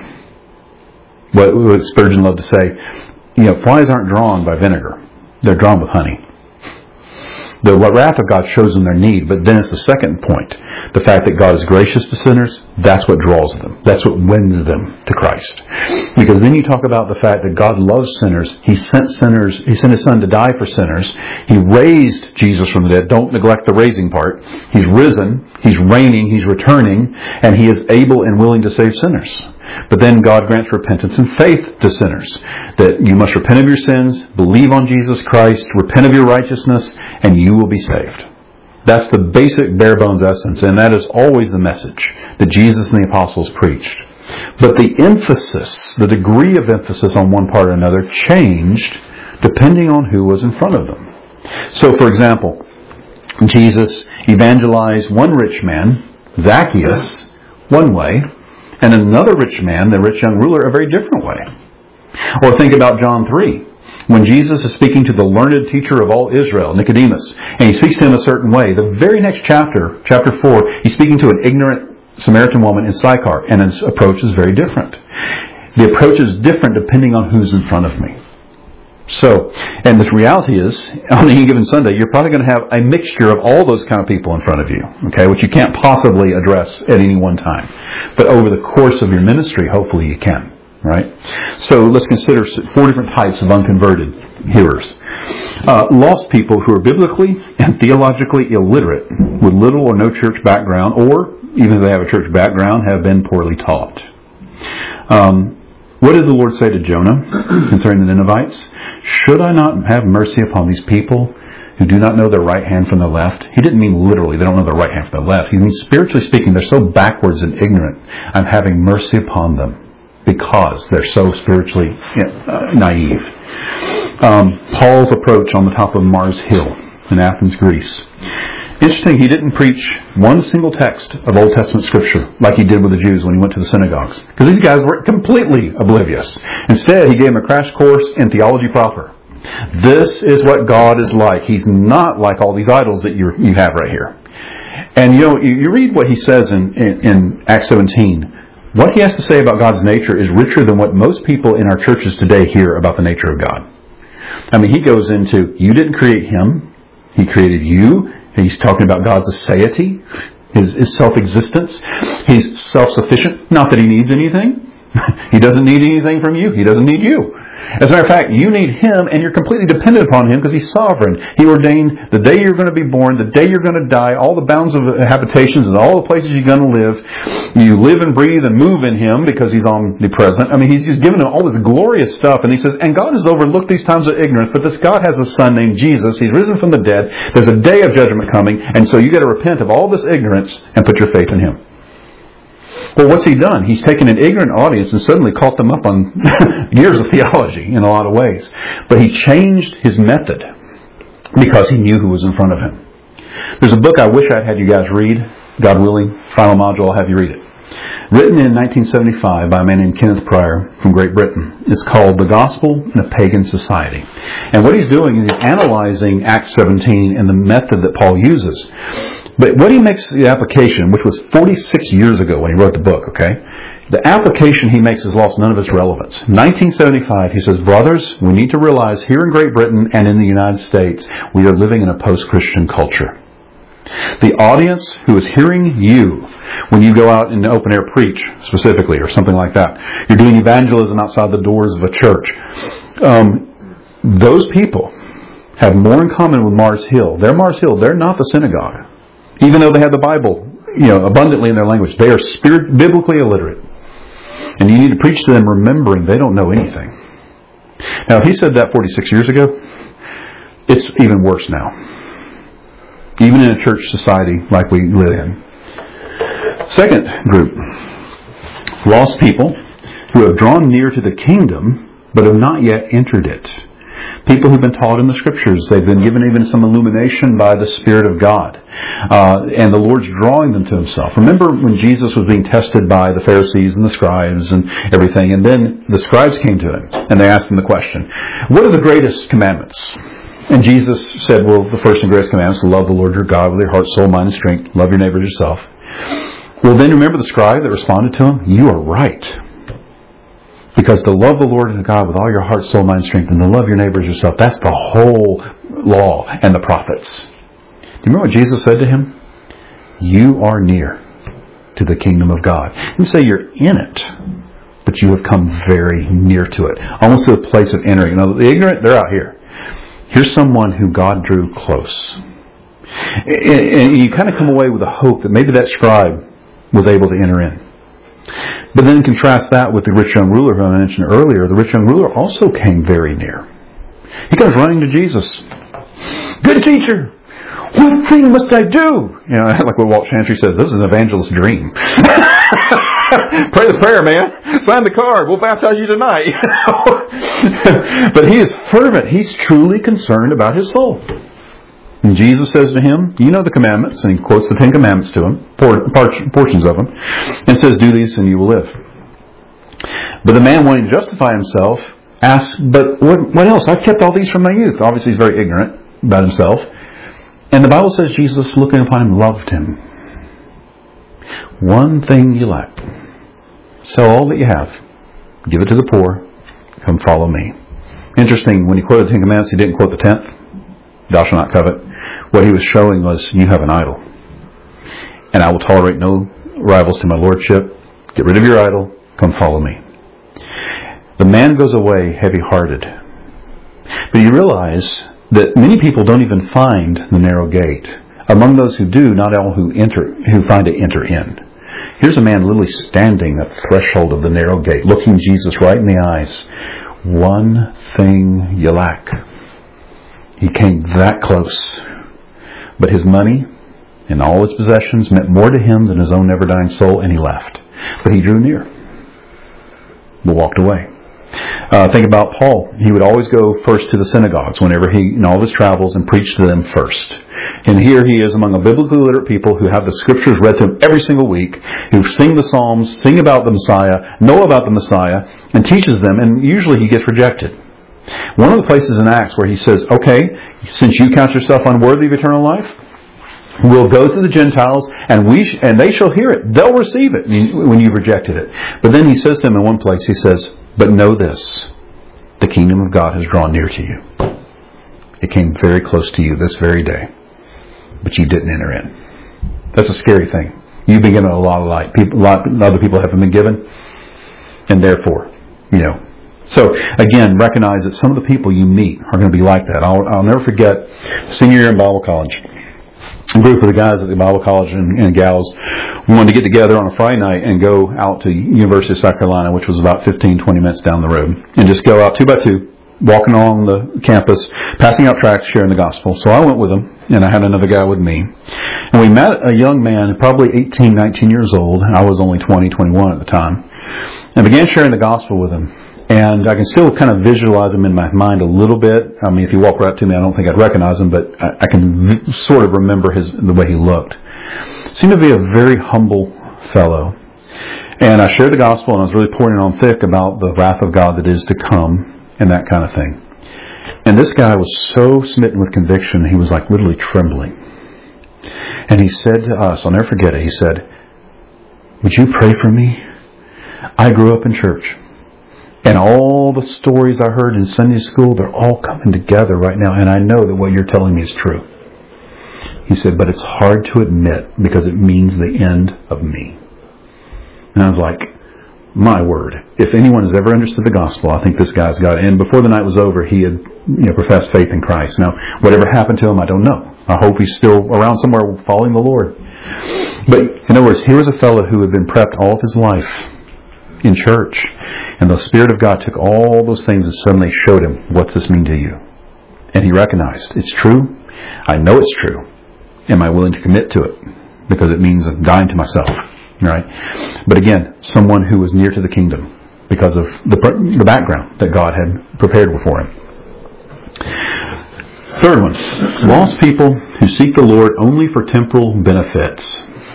What Spurgeon loved to say, flies aren't drawn by vinegar. They're drawn with honey. The wrath of God shows them their need, but then it's the second point. The fact that God is gracious to sinners, that's what draws them. That's what wins them to Christ. Because then you talk about the fact that God loves sinners. He sent his Son to die for sinners. He raised Jesus from the dead. Don't neglect the raising part. He's risen. He's reigning. He's returning. And he is able and willing to save sinners. But then God grants repentance and faith to sinners. That you must repent of your sins, believe on Jesus Christ, repent of your righteousness, and you will be saved. That's the basic bare bones essence, and that is always the message that Jesus and the apostles preached. But the emphasis, the degree of emphasis on one part or another changed depending on who was in front of them. So, for example, Jesus evangelized one rich man, Zacchaeus, one way, and another rich man, the rich young ruler, a very different way. Or think about John 3. When Jesus is speaking to the learned teacher of all Israel, Nicodemus, and he speaks to him a certain way, the very next chapter, chapter 4, he's speaking to an ignorant Samaritan woman in Sychar, and his approach is very different. The approach is different depending on who's in front of me. So, and the reality is, on any given Sunday, you're probably going to have a mixture of all those kind of people in front of you, okay, which you can't possibly address at any one time. But over the course of your ministry, hopefully you can, right? So let's consider 4 different types of unconverted hearers. Lost people who are biblically and theologically illiterate with little or no church background, or even if they have a church background, have been poorly taught. What did the Lord say to Jonah concerning the Ninevites? Should I not have mercy upon these people who do not know their right hand from their left? He didn't mean literally, they don't know their right hand from their left. He means spiritually speaking, they're so backwards and ignorant. I'm having mercy upon them because they're so spiritually naive. Paul's approach on the top of Mars Hill in Athens, Greece. Interesting, he didn't preach one single text of Old Testament Scripture like he did with the Jews when he went to the synagogues. Because these guys were completely oblivious. Instead, he gave them a crash course in theology proper. This is what God is like. He's not like all these idols that you have right here. And you read what he says in Acts 17. what he has to say about God's nature is richer than what most people in our churches today hear about the nature of God. I mean, he goes into, you didn't create him. He created you. He's talking about God's aseity, his self-existence. He's self-sufficient. Not that he needs anything. He doesn't need anything from you. He doesn't need you. As a matter of fact, you need him, and you're completely dependent upon him because he's sovereign. He ordained the day you're going to be born, the day you're going to die, all the bounds of habitations and all the places you're going to live. You live and breathe and move in him because he's omnipresent. I mean, he's just given him all this glorious stuff. And he says, and God has overlooked these times of ignorance, but this God has a son named Jesus. He's risen from the dead. There's a day of judgment coming, and so you got to repent of all this ignorance and put your faith in him. Well, what's he done? He's taken an ignorant audience and suddenly caught them up on years of theology in a lot of ways. But he changed his method because he knew who was in front of him. There's a book I wish I'd had you guys read. God willing, final module, I'll have you read it. Written in 1975 by a man named Kenneth Pryor from Great Britain. It's called The Gospel in a Pagan Society. And what he's doing is he's analyzing Acts 17 and the method that Paul uses. But what he makes the application, which was 46 years ago when he wrote the book, okay? The application he makes has lost none of its relevance. 1975, he says, brothers, we need to realize here in Great Britain and in the United States, we are living in a post-Christian culture. The audience who is hearing you when you go out and open air preach, specifically, or something like that, you're doing evangelism outside the doors of a church, those people have more in common with Mars Hill. They're Mars Hill. They're not the synagogue. Even though they have the Bible, abundantly in their language, they are biblically illiterate. And you need to preach to them remembering they don't know anything. Now, if he said that 46 years ago, it's even worse now. Even in a church society like we live in. Second group, lost people who have drawn near to the kingdom but have not yet entered it. People who've been taught in the Scriptures. They've been given even some illumination by the Spirit of God. And the Lord's drawing them to himself. Remember when Jesus was being tested by the Pharisees and the scribes and everything. And then the scribes came to him and they asked him the question, what are the greatest commandments? And Jesus said, well, the first and greatest commandment is to love the Lord your God with your heart, soul, mind, and strength. Love your neighbor as yourself. Well, then remember the scribe that responded to him? You are right. Because to love the Lord and God with all your heart, soul, mind, strength, and to love your neighbor as yourself, that's the whole law and the prophets. Do you remember what Jesus said to him? You are near to the kingdom of God. You can say you're in it, but you have come very near to it. Almost to the place of entering. Now, the ignorant, they're out here. Here's someone who God drew close. And you kind of come away with a hope that maybe that scribe was able to enter in. But then contrast that with the rich young ruler who I mentioned earlier. The rich young ruler also came very near. He comes running to Jesus. Good teacher, what thing must I do? Like what Walt Chantry says, this is an evangelist's dream. Pray the prayer, man. Sign the card. We'll baptize you tonight. But he is fervent. He's truly concerned about his soul. And Jesus says to him, you know the commandments, and he quotes the 10 commandments to him, portions of them, and says, do these and you will live. But the man, wanting to justify himself, asks, but what else? I've kept all these from my youth. Obviously he's very ignorant about himself. And the Bible says Jesus, looking upon him, loved him. One thing you lack. Sell all that you have. Give it to the poor. Come follow me. Interesting, when he quoted the 10 commandments, he didn't quote the 10th. Thou shalt not covet. What he was showing was, you have an idol. And I will tolerate no rivals to my lordship. Get rid of your idol. Come follow me. The man goes away heavy-hearted. But you realize that many people don't even find the narrow gate. Among those who do, not all who find it enter in. Here's a man literally standing at the threshold of the narrow gate, looking Jesus right in the eyes. One thing you lack. He came that close. But his money and all his possessions meant more to him than his own never-dying soul, and he left. But he drew near. But walked away. Think about Paul. He would always go first to the synagogues whenever he, in all of his travels, and preach to them first. And here he is among a biblically literate people who have the scriptures read to them every single week, who sing the Psalms, sing about the Messiah, know about the Messiah, and teaches them, and usually he gets rejected. One of the places in Acts where he says, okay, since you count yourself unworthy of eternal life, will go to the Gentiles, and they shall hear it. They'll receive it when you've rejected it. But then he says to them in one place, he says, but know this, the kingdom of God has drawn near to you. It came very close to you this very day, but you didn't enter in. That's a scary thing. You've been given a lot of light. Other people haven't been given, and therefore, So, again, recognize that some of the people you meet are going to be like that. I'll never forget, senior year in Bible college, a group of the guys at the Bible college and gals wanted to get together on a Friday night and go out to University of South Carolina, which was about 15, 20 minutes down the road, and just go out 2 by 2, walking along the campus, passing out tracts, sharing the gospel. So I went with them, and I had another guy with me. And we met a young man, probably 18, 19 years old. I was only 20, 21 at the time, and began sharing the gospel with him. And I can still kind of visualize him in my mind a little bit. I mean, if you walk right up to me, I don't think I'd recognize him, but I can sort of remember the way he looked. Seemed to be a very humble fellow. And I shared the gospel, and I was really pouring it on thick about the wrath of God that is to come and that kind of thing. And this guy was so smitten with conviction, he was like literally trembling. And he said to us, I'll never forget it, he said, would you pray for me? I grew up in church. And all the stories I heard in Sunday school, they're all coming together right now. And I know that what you're telling me is true. He said, but it's hard to admit because it means the end of me. And I was like, my word. If anyone has ever understood the gospel, I think this guy's got it. And before the night was over, he had professed faith in Christ. Now, whatever happened to him, I don't know. I hope he's still around somewhere following the Lord. But in other words, here was a fellow who had been prepped all of his life in church, and the Spirit of God took all those things and suddenly showed him, what's this mean to you? And he recognized, it's true, I know it's true, am I willing to commit to it? Because it means dying to myself, right? But again, someone who was near to the kingdom because of the background that God had prepared for him. Third one, lost people who seek the Lord only for temporal benefits.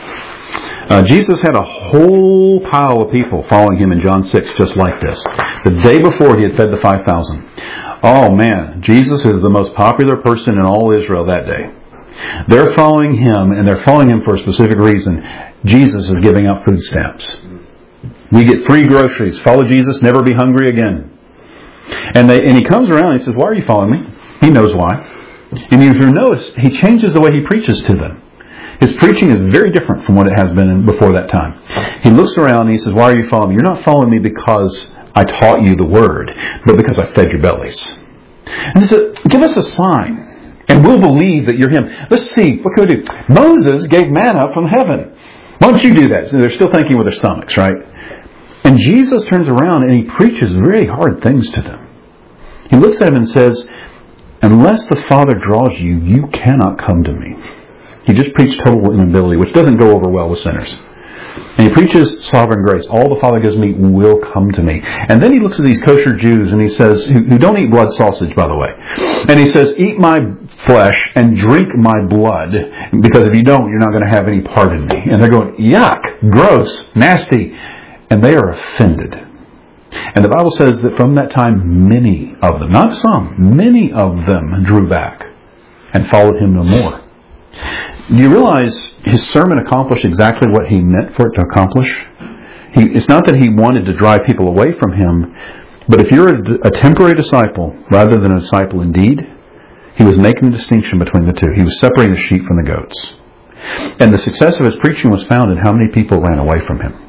Jesus had a whole pile of people following him in John 6 just like this. The day before he had fed the 5,000. Oh man, Jesus is the most popular person in all Israel that day. They're following him, and they're following him for a specific reason. Jesus is giving out food stamps. We get free groceries. Follow Jesus, never be hungry again. And he comes around and he says, why are you following me? He knows why. And if you notice, he changes the way he preaches to them. His preaching is very different from what it has been before that time. He looks around and he says, why are you following me? You're not following me because I taught you the word, but because I fed your bellies. And he said, give us a sign, and we'll believe that you're him. Let's see, what can we do? Moses gave manna from heaven. Why don't you do that? So they're still thinking with their stomachs, right? And Jesus turns around and he preaches very hard things to them. He looks at them and says, unless the Father draws you, you cannot come to me. He just preached total inability, which doesn't go over well with sinners. And he preaches sovereign grace. All the Father gives me will come to me. And then he looks at these kosher Jews and he says, who don't eat blood sausage, by the way. And he says, eat my flesh and drink my blood, because if you don't, you're not going to have any part in me. And they're going, yuck, gross, nasty. And they are offended. And the Bible says that from that time, many of them, not some, many of them drew back and followed him no more. Do you realize his sermon accomplished exactly what he meant for it to accomplish? It's not that he wanted to drive people away from him, but if you're a temporary disciple rather than a disciple indeed, he was making the distinction between the two. He was separating the sheep from the goats. And the success of his preaching was found in how many people ran away from him.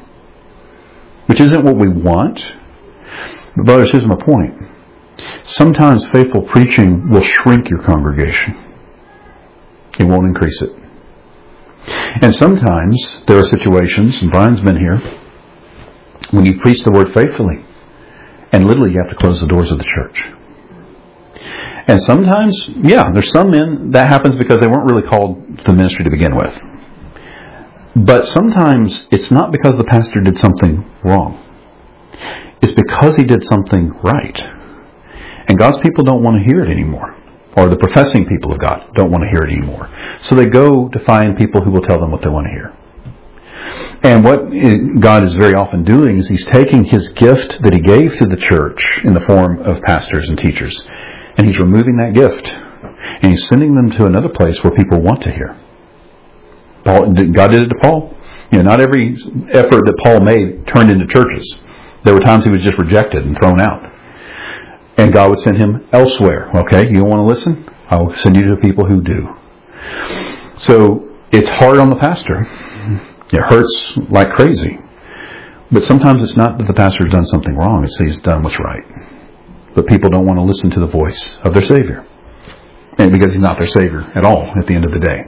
Which isn't what we want. But brothers, here's my point. Sometimes faithful preaching will shrink your congregation. It won't increase it. And sometimes there are situations, and Brian's been here, when you preach the word faithfully, and literally you have to close the doors of the church. And sometimes, there's some men that happens because they weren't really called to the ministry to begin with. But sometimes it's not because the pastor did something wrong. It's because he did something right. And God's people don't want to hear it anymore. Or the professing people of God don't want to hear it anymore. So they go to find people who will tell them what they want to hear. And what God is very often doing is he's taking his gift that he gave to the church in the form of pastors and teachers, and he's removing that gift. And he's sending them to another place where people want to hear. God did it to Paul. Not every effort that Paul made turned into churches. There were times he was just rejected and thrown out. And God would send him elsewhere. Okay, you don't want to listen? I'll send you to people who do. So it's hard on the pastor. It hurts like crazy. But sometimes it's not that the pastor has done something wrong. It's that he's done what's right. But people don't want to listen to the voice of their Savior. And because he's not their Savior at all at the end of the day.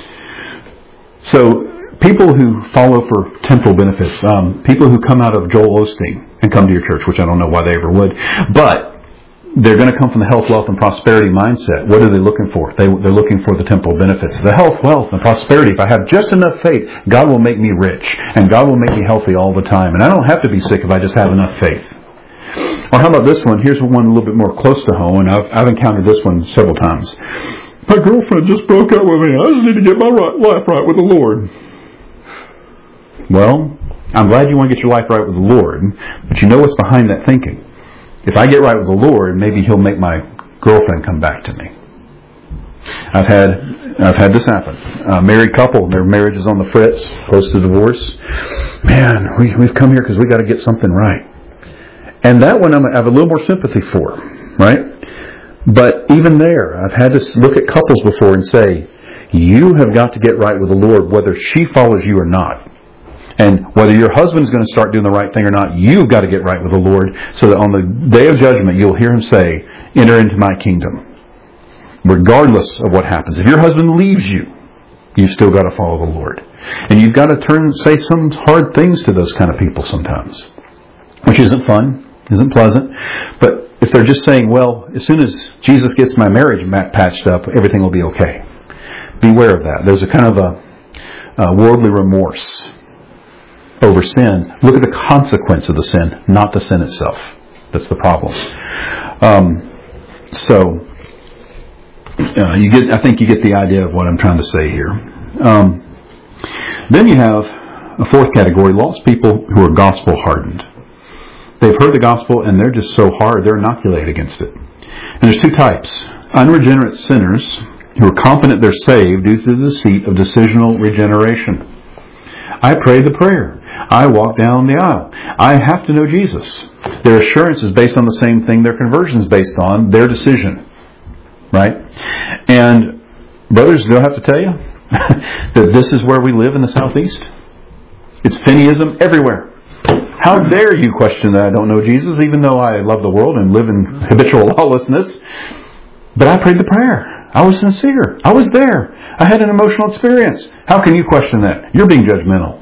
So people who follow for temporal benefits, people who come out of Joel Osteen and come to your church, which I don't know why they ever would, but they're going to come from the health, wealth, and prosperity mindset. What are they looking for? They're looking for the temporal benefits. The health, wealth, and prosperity. If I have just enough faith, God will make me rich. And God will make me healthy all the time. And I don't have to be sick if I just have enough faith. Or how about this one? Here's one a little bit more close to home. And I've encountered this one several times. My girlfriend just broke up with me. I just need to get my life right with the Lord. Well, I'm glad you want to get your life right with the Lord. But you know what's behind that thinking. If I get right with the Lord, maybe He'll make my girlfriend come back to me. I've had this happen. A married couple, their marriage is on the fritz, close to divorce. Man, we've come here because we got to get something right. And that one I have a little more sympathy for, right? But even there, I've had to look at couples before and say, you have got to get right with the Lord, whether she follows you or not. And whether your husband's going to start doing the right thing or not, you've got to get right with the Lord so that on the day of judgment, you'll hear Him say, enter into my kingdom. Regardless of what happens. If your husband leaves you, you've still got to follow the Lord. And you've got to say some hard things to those kind of people sometimes. Which isn't fun, isn't pleasant. But if they're just saying, well, as soon as Jesus gets my marriage patched up, everything will be okay. Beware of that. There's a kind of a worldly remorse over sin. Look at the consequence of the sin, not the sin itself. That's the problem. I think you get the idea of what I'm trying to say here. Then you have a fourth category, lost people who are gospel hardened. They've heard the gospel and they're just so hard, they're inoculated against it. And there's two types. Unregenerate sinners who are confident they're saved due to the deceit of decisional regeneration. I prayed the prayer. I walked down the aisle. I have to know Jesus. Their assurance is based on the same thing their conversion is based on, their decision. Right? And brothers, do I have to tell you that this is where we live in the Southeast? It's Finneyism everywhere. How dare you question that I don't know Jesus, even though I love the world and live in habitual lawlessness? But I prayed the prayer. I was sincere. I was there. I had an emotional experience. How can you question that? You're being judgmental.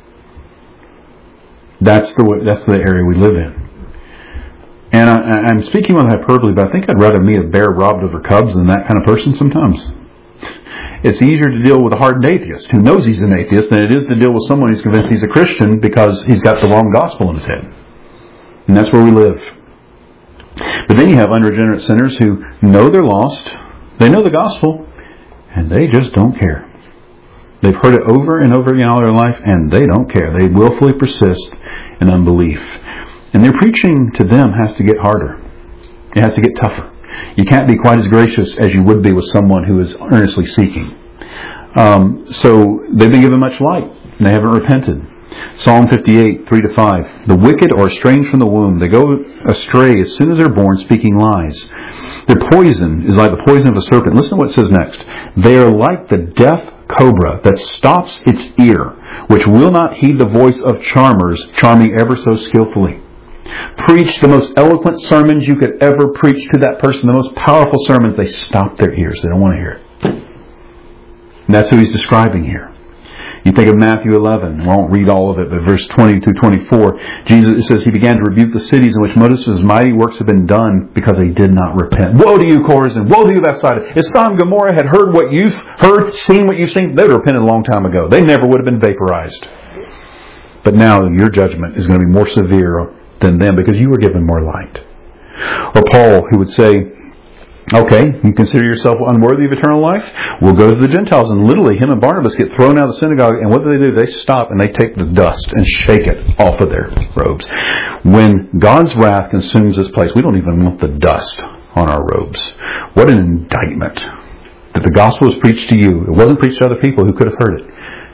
That's the area we live in. And I'm speaking with hyperbole, but I think I'd rather meet a bear robbed of her cubs than that kind of person sometimes. It's easier to deal with a hardened atheist who knows he's an atheist than it is to deal with someone who's convinced he's a Christian because he's got the wrong gospel in his head. And that's where we live. But then you have unregenerate sinners who know they're lost, they know the gospel, and they just don't care. They've heard it over and over again all their life, and they don't care. They willfully persist in unbelief. And their preaching to them has to get harder. It has to get tougher. You can't be quite as gracious as you would be with someone who is earnestly seeking. So they've been given much light, and they haven't repented. Psalm 58, 3-5. The wicked are estranged from the womb. They go astray as soon as they're born, speaking lies. Their poison is like the poison of a serpent. Listen to what it says next. They are like the deaf cobra that stops its ear, which will not heed the voice of charmers, charming ever so skillfully. Preach the most eloquent sermons you could ever preach to that person, the most powerful sermons, they stop their ears. They don't want to hear it. And that's who he's describing here. You think of Matthew 11. I won't read all of it, but verse 20 through 24. Jesus says, He began to rebuke the cities in which Moses' mighty works have been done because they did not repent. Woe to you, Chorazin! Woe to you, Bethsaida! If Sodom and Gomorrah had heard what you've heard, seen what you've seen, they would have repented a long time ago. They never would have been vaporized. But now your judgment is going to be more severe than them because you were given more light. Or Paul, who would say, okay, you consider yourself unworthy of eternal life? We'll go to the Gentiles. And literally, him and Barnabas get thrown out of the synagogue. And what do? They stop and they take the dust and shake it off of their robes. When God's wrath consumes this place, we don't even want the dust on our robes. What an indictment that the gospel was preached to you. It wasn't preached to other people who could have heard it.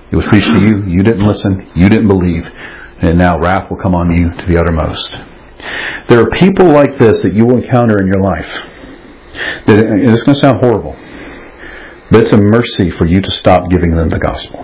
It was preached to you. You didn't listen. You didn't believe. And now wrath will come on you to the uttermost. There are people like this that you will encounter in your life. And it's going to sound horrible. But it's a mercy for you to stop giving them the gospel.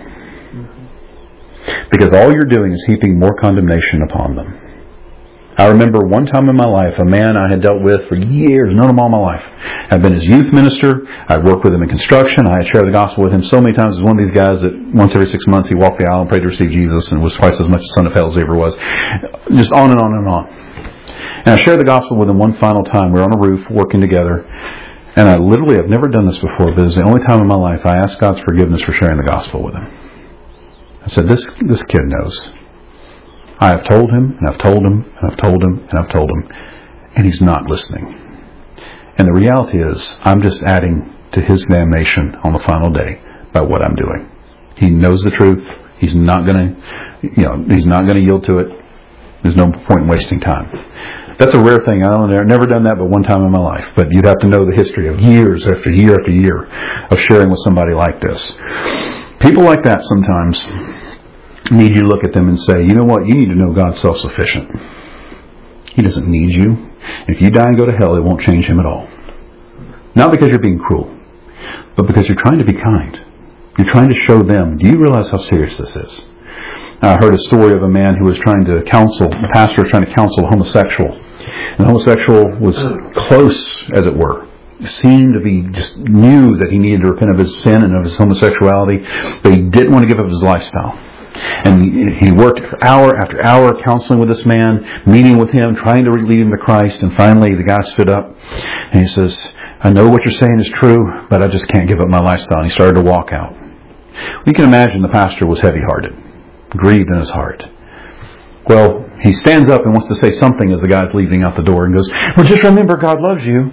Because all you're doing is heaping more condemnation upon them. I remember one time in my life, a man I had dealt with for years, known him all my life. I'd been his youth minister. I'd worked with him in construction. I had shared the gospel with him so many times. He was one of these guys that once every 6 months he walked the aisle and prayed to receive Jesus and was twice as much a son of hell as he ever was. Just on and on and on. And I shared the gospel with him one final time. We were on a roof working together. And I literally have never done this before, but it was the only time in my life I asked God's forgiveness for sharing the gospel with him. I said, this kid knows. I have told him, and I've told him, and I've told him, and I've told him, and he's not listening. And the reality is, I'm just adding to his damnation on the final day by what I'm doing. He knows the truth. He's not going to yield to it. There's no point in wasting time. That's a rare thing. I've never done that but one time in my life. But you'd have to know the history of years after year after year of sharing with somebody like this. People like that sometimes need you to look at them and say, you know what, you need to know God's self-sufficient. He doesn't need you. If you die and go to hell, it won't change him at all. Not because you're being cruel, but because you're trying to be kind. You're trying to show them, do you realize how serious this is? I heard a story of a man who was trying to counsel, a pastor was trying to counsel a homosexual. And the homosexual was close, as it were. Seemed to be, just knew that he needed to repent of his sin and of his homosexuality, but he didn't want to give up his lifestyle. And he worked hour after hour counseling with this man, meeting with him, trying to lead him to Christ. And finally the guy stood up and he says, I know what you're saying is true, but I just can't give up my lifestyle. And he started to walk out. You can imagine the pastor was heavy-hearted, grieved in his heart. Well, he stands up and wants to say something as the guy's leaving out the door and goes, well, just remember God loves you.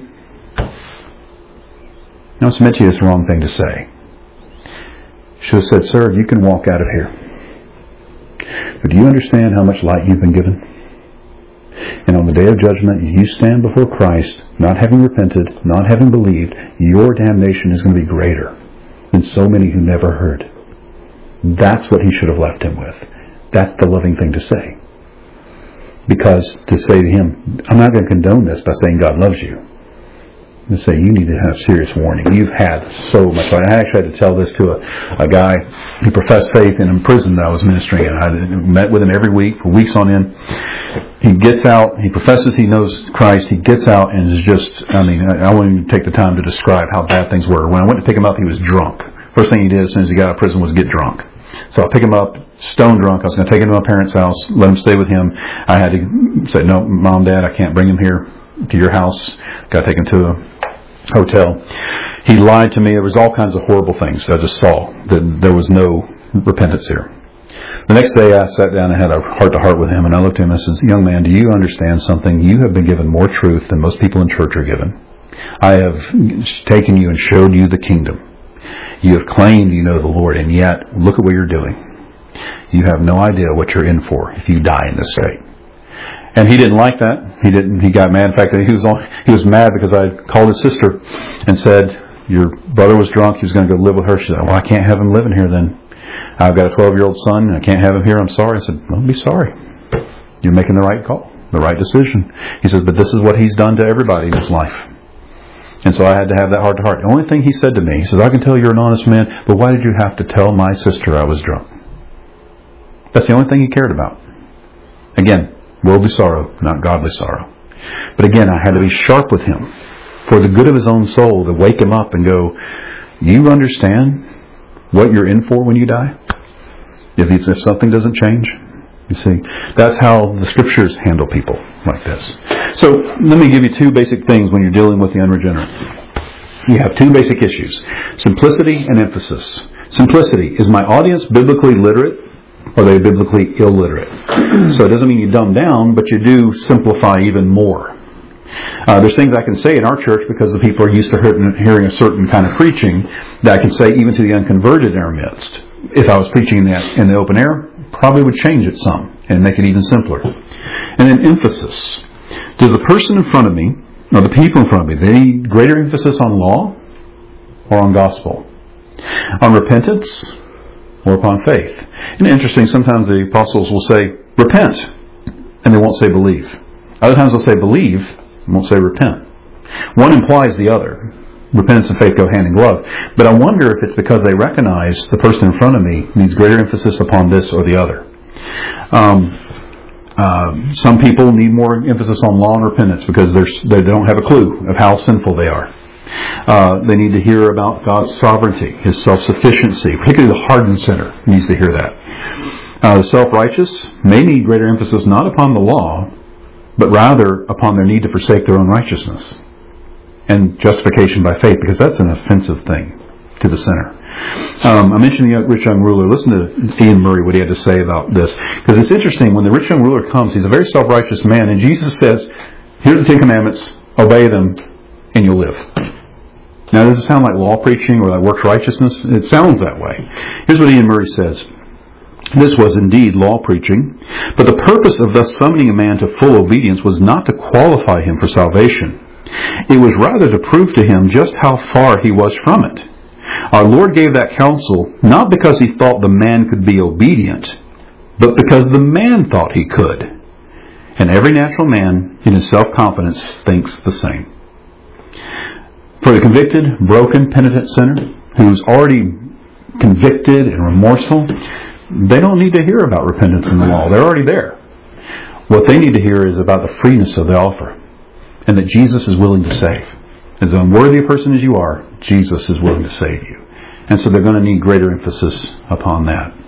Now, it's meant to you, it's the wrong thing to say. Should have said, sir, you can walk out of here. But do you understand how much light you've been given? And on the day of judgment, you stand before Christ, not having repented, not having believed, your damnation is going to be greater than so many who never heard. That's what he should have left him with. That's the loving thing to say. Because to say to him, I'm not going to condone this by saying God loves you. And say, you need to have serious warning. You've had so much light. I actually had to tell this to a guy who professed faith in a prison that I was ministering in. I met with him every week for weeks on end. He gets out, he professes he knows Christ, he gets out and is just, I won't even take the time to describe how bad things were. When I went to pick him up, he was drunk. First thing he did as soon as he got out of prison was get drunk. So I pick him up, stone drunk. I was going to take him to my parents' house, let him stay with him. I had to say, no, Mom, Dad, I can't bring him here to your house. Got to take him to a hotel. He lied to me. There was all kinds of horrible things I just saw. That there was no repentance here. The next day I sat down and had a heart-to-heart with him, and I looked at him and I said, young man, do you understand something? You have been given more truth than most people in church are given. I have taken you and showed you the kingdom. You have claimed you know the Lord, and yet look at what you're doing. You have no idea what you're in for if you die in this state. And he didn't like that. He got mad. In fact, he was mad because I called his sister and said, your brother was drunk. He was going to go live with her. She said, well, I can't have him living here then. I've got a 12-year-old son and I can't have him here. I'm sorry. I said, don't be sorry. You're making the right call, the right decision. He says, but this is what he's done to everybody in his life. And so I had to have that heart to heart. The only thing he said to me, he says, I can tell you're an honest man, but why did you have to tell my sister I was drunk? That's the only thing he cared about. Again, worldly sorrow, not godly sorrow. But again, I had to be sharp with him for the good of his own soul, to wake him up and go, you understand what you're in for when you die? If something doesn't change? You see, that's how the Scriptures handle people like this. So let me give you two basic things when you're dealing with the unregenerate. You have two basic issues: simplicity and emphasis. Simplicity. Is my audience biblically literate? Or are they biblically illiterate? So it doesn't mean you dumb down, but you do simplify even more. There's things I can say in our church because the people are used to hearing a certain kind of preaching that I can say even to the unconverted in our midst. If I was preaching that in the open air, probably would change it some and make it even simpler. And then emphasis. Does the person in front of me, or the people in front of me, they need greater emphasis on law or on gospel? On repentance or upon faith? And interesting, sometimes the apostles will say, repent, and they won't say believe. Other times they'll say believe, and won't say repent. One implies the other. Repentance and faith go hand in glove. But I wonder if it's because they recognize the person in front of me needs greater emphasis upon this or the other. Some people need more emphasis on law and repentance because they don't have a clue of how sinful they are. They need to hear about God's sovereignty, His self-sufficiency. Particularly the hardened sinner needs to hear that. The self-righteous may need greater emphasis not upon the law, but rather upon their need to forsake their own righteousness and justification by faith, because that's an offensive thing to the sinner. I mentioned the rich young ruler. Listen to Ian Murray, what he had to say about this. Because it's interesting, when the rich young ruler comes, he's a very self-righteous man, and Jesus says, here's the 10 Commandments, obey them, and you'll live. Now, does it sound like law preaching or like works righteousness? It sounds that way. Here's what Ian Murray says. This was indeed law preaching, but the purpose of thus summoning a man to full obedience was not to qualify him for salvation. It was rather to prove to him just how far he was from it. Our Lord gave that counsel not because He thought the man could be obedient, but because the man thought he could. And every natural man, in his self-confidence, thinks the same. For the convicted, broken, penitent sinner who's already convicted and remorseful, they don't need to hear about repentance in the law. They're already there. What they need to hear is about the freeness of the offer, and that Jesus is willing to save. As unworthy a person as you are, Jesus is willing to save you. And so they're going to need greater emphasis upon that.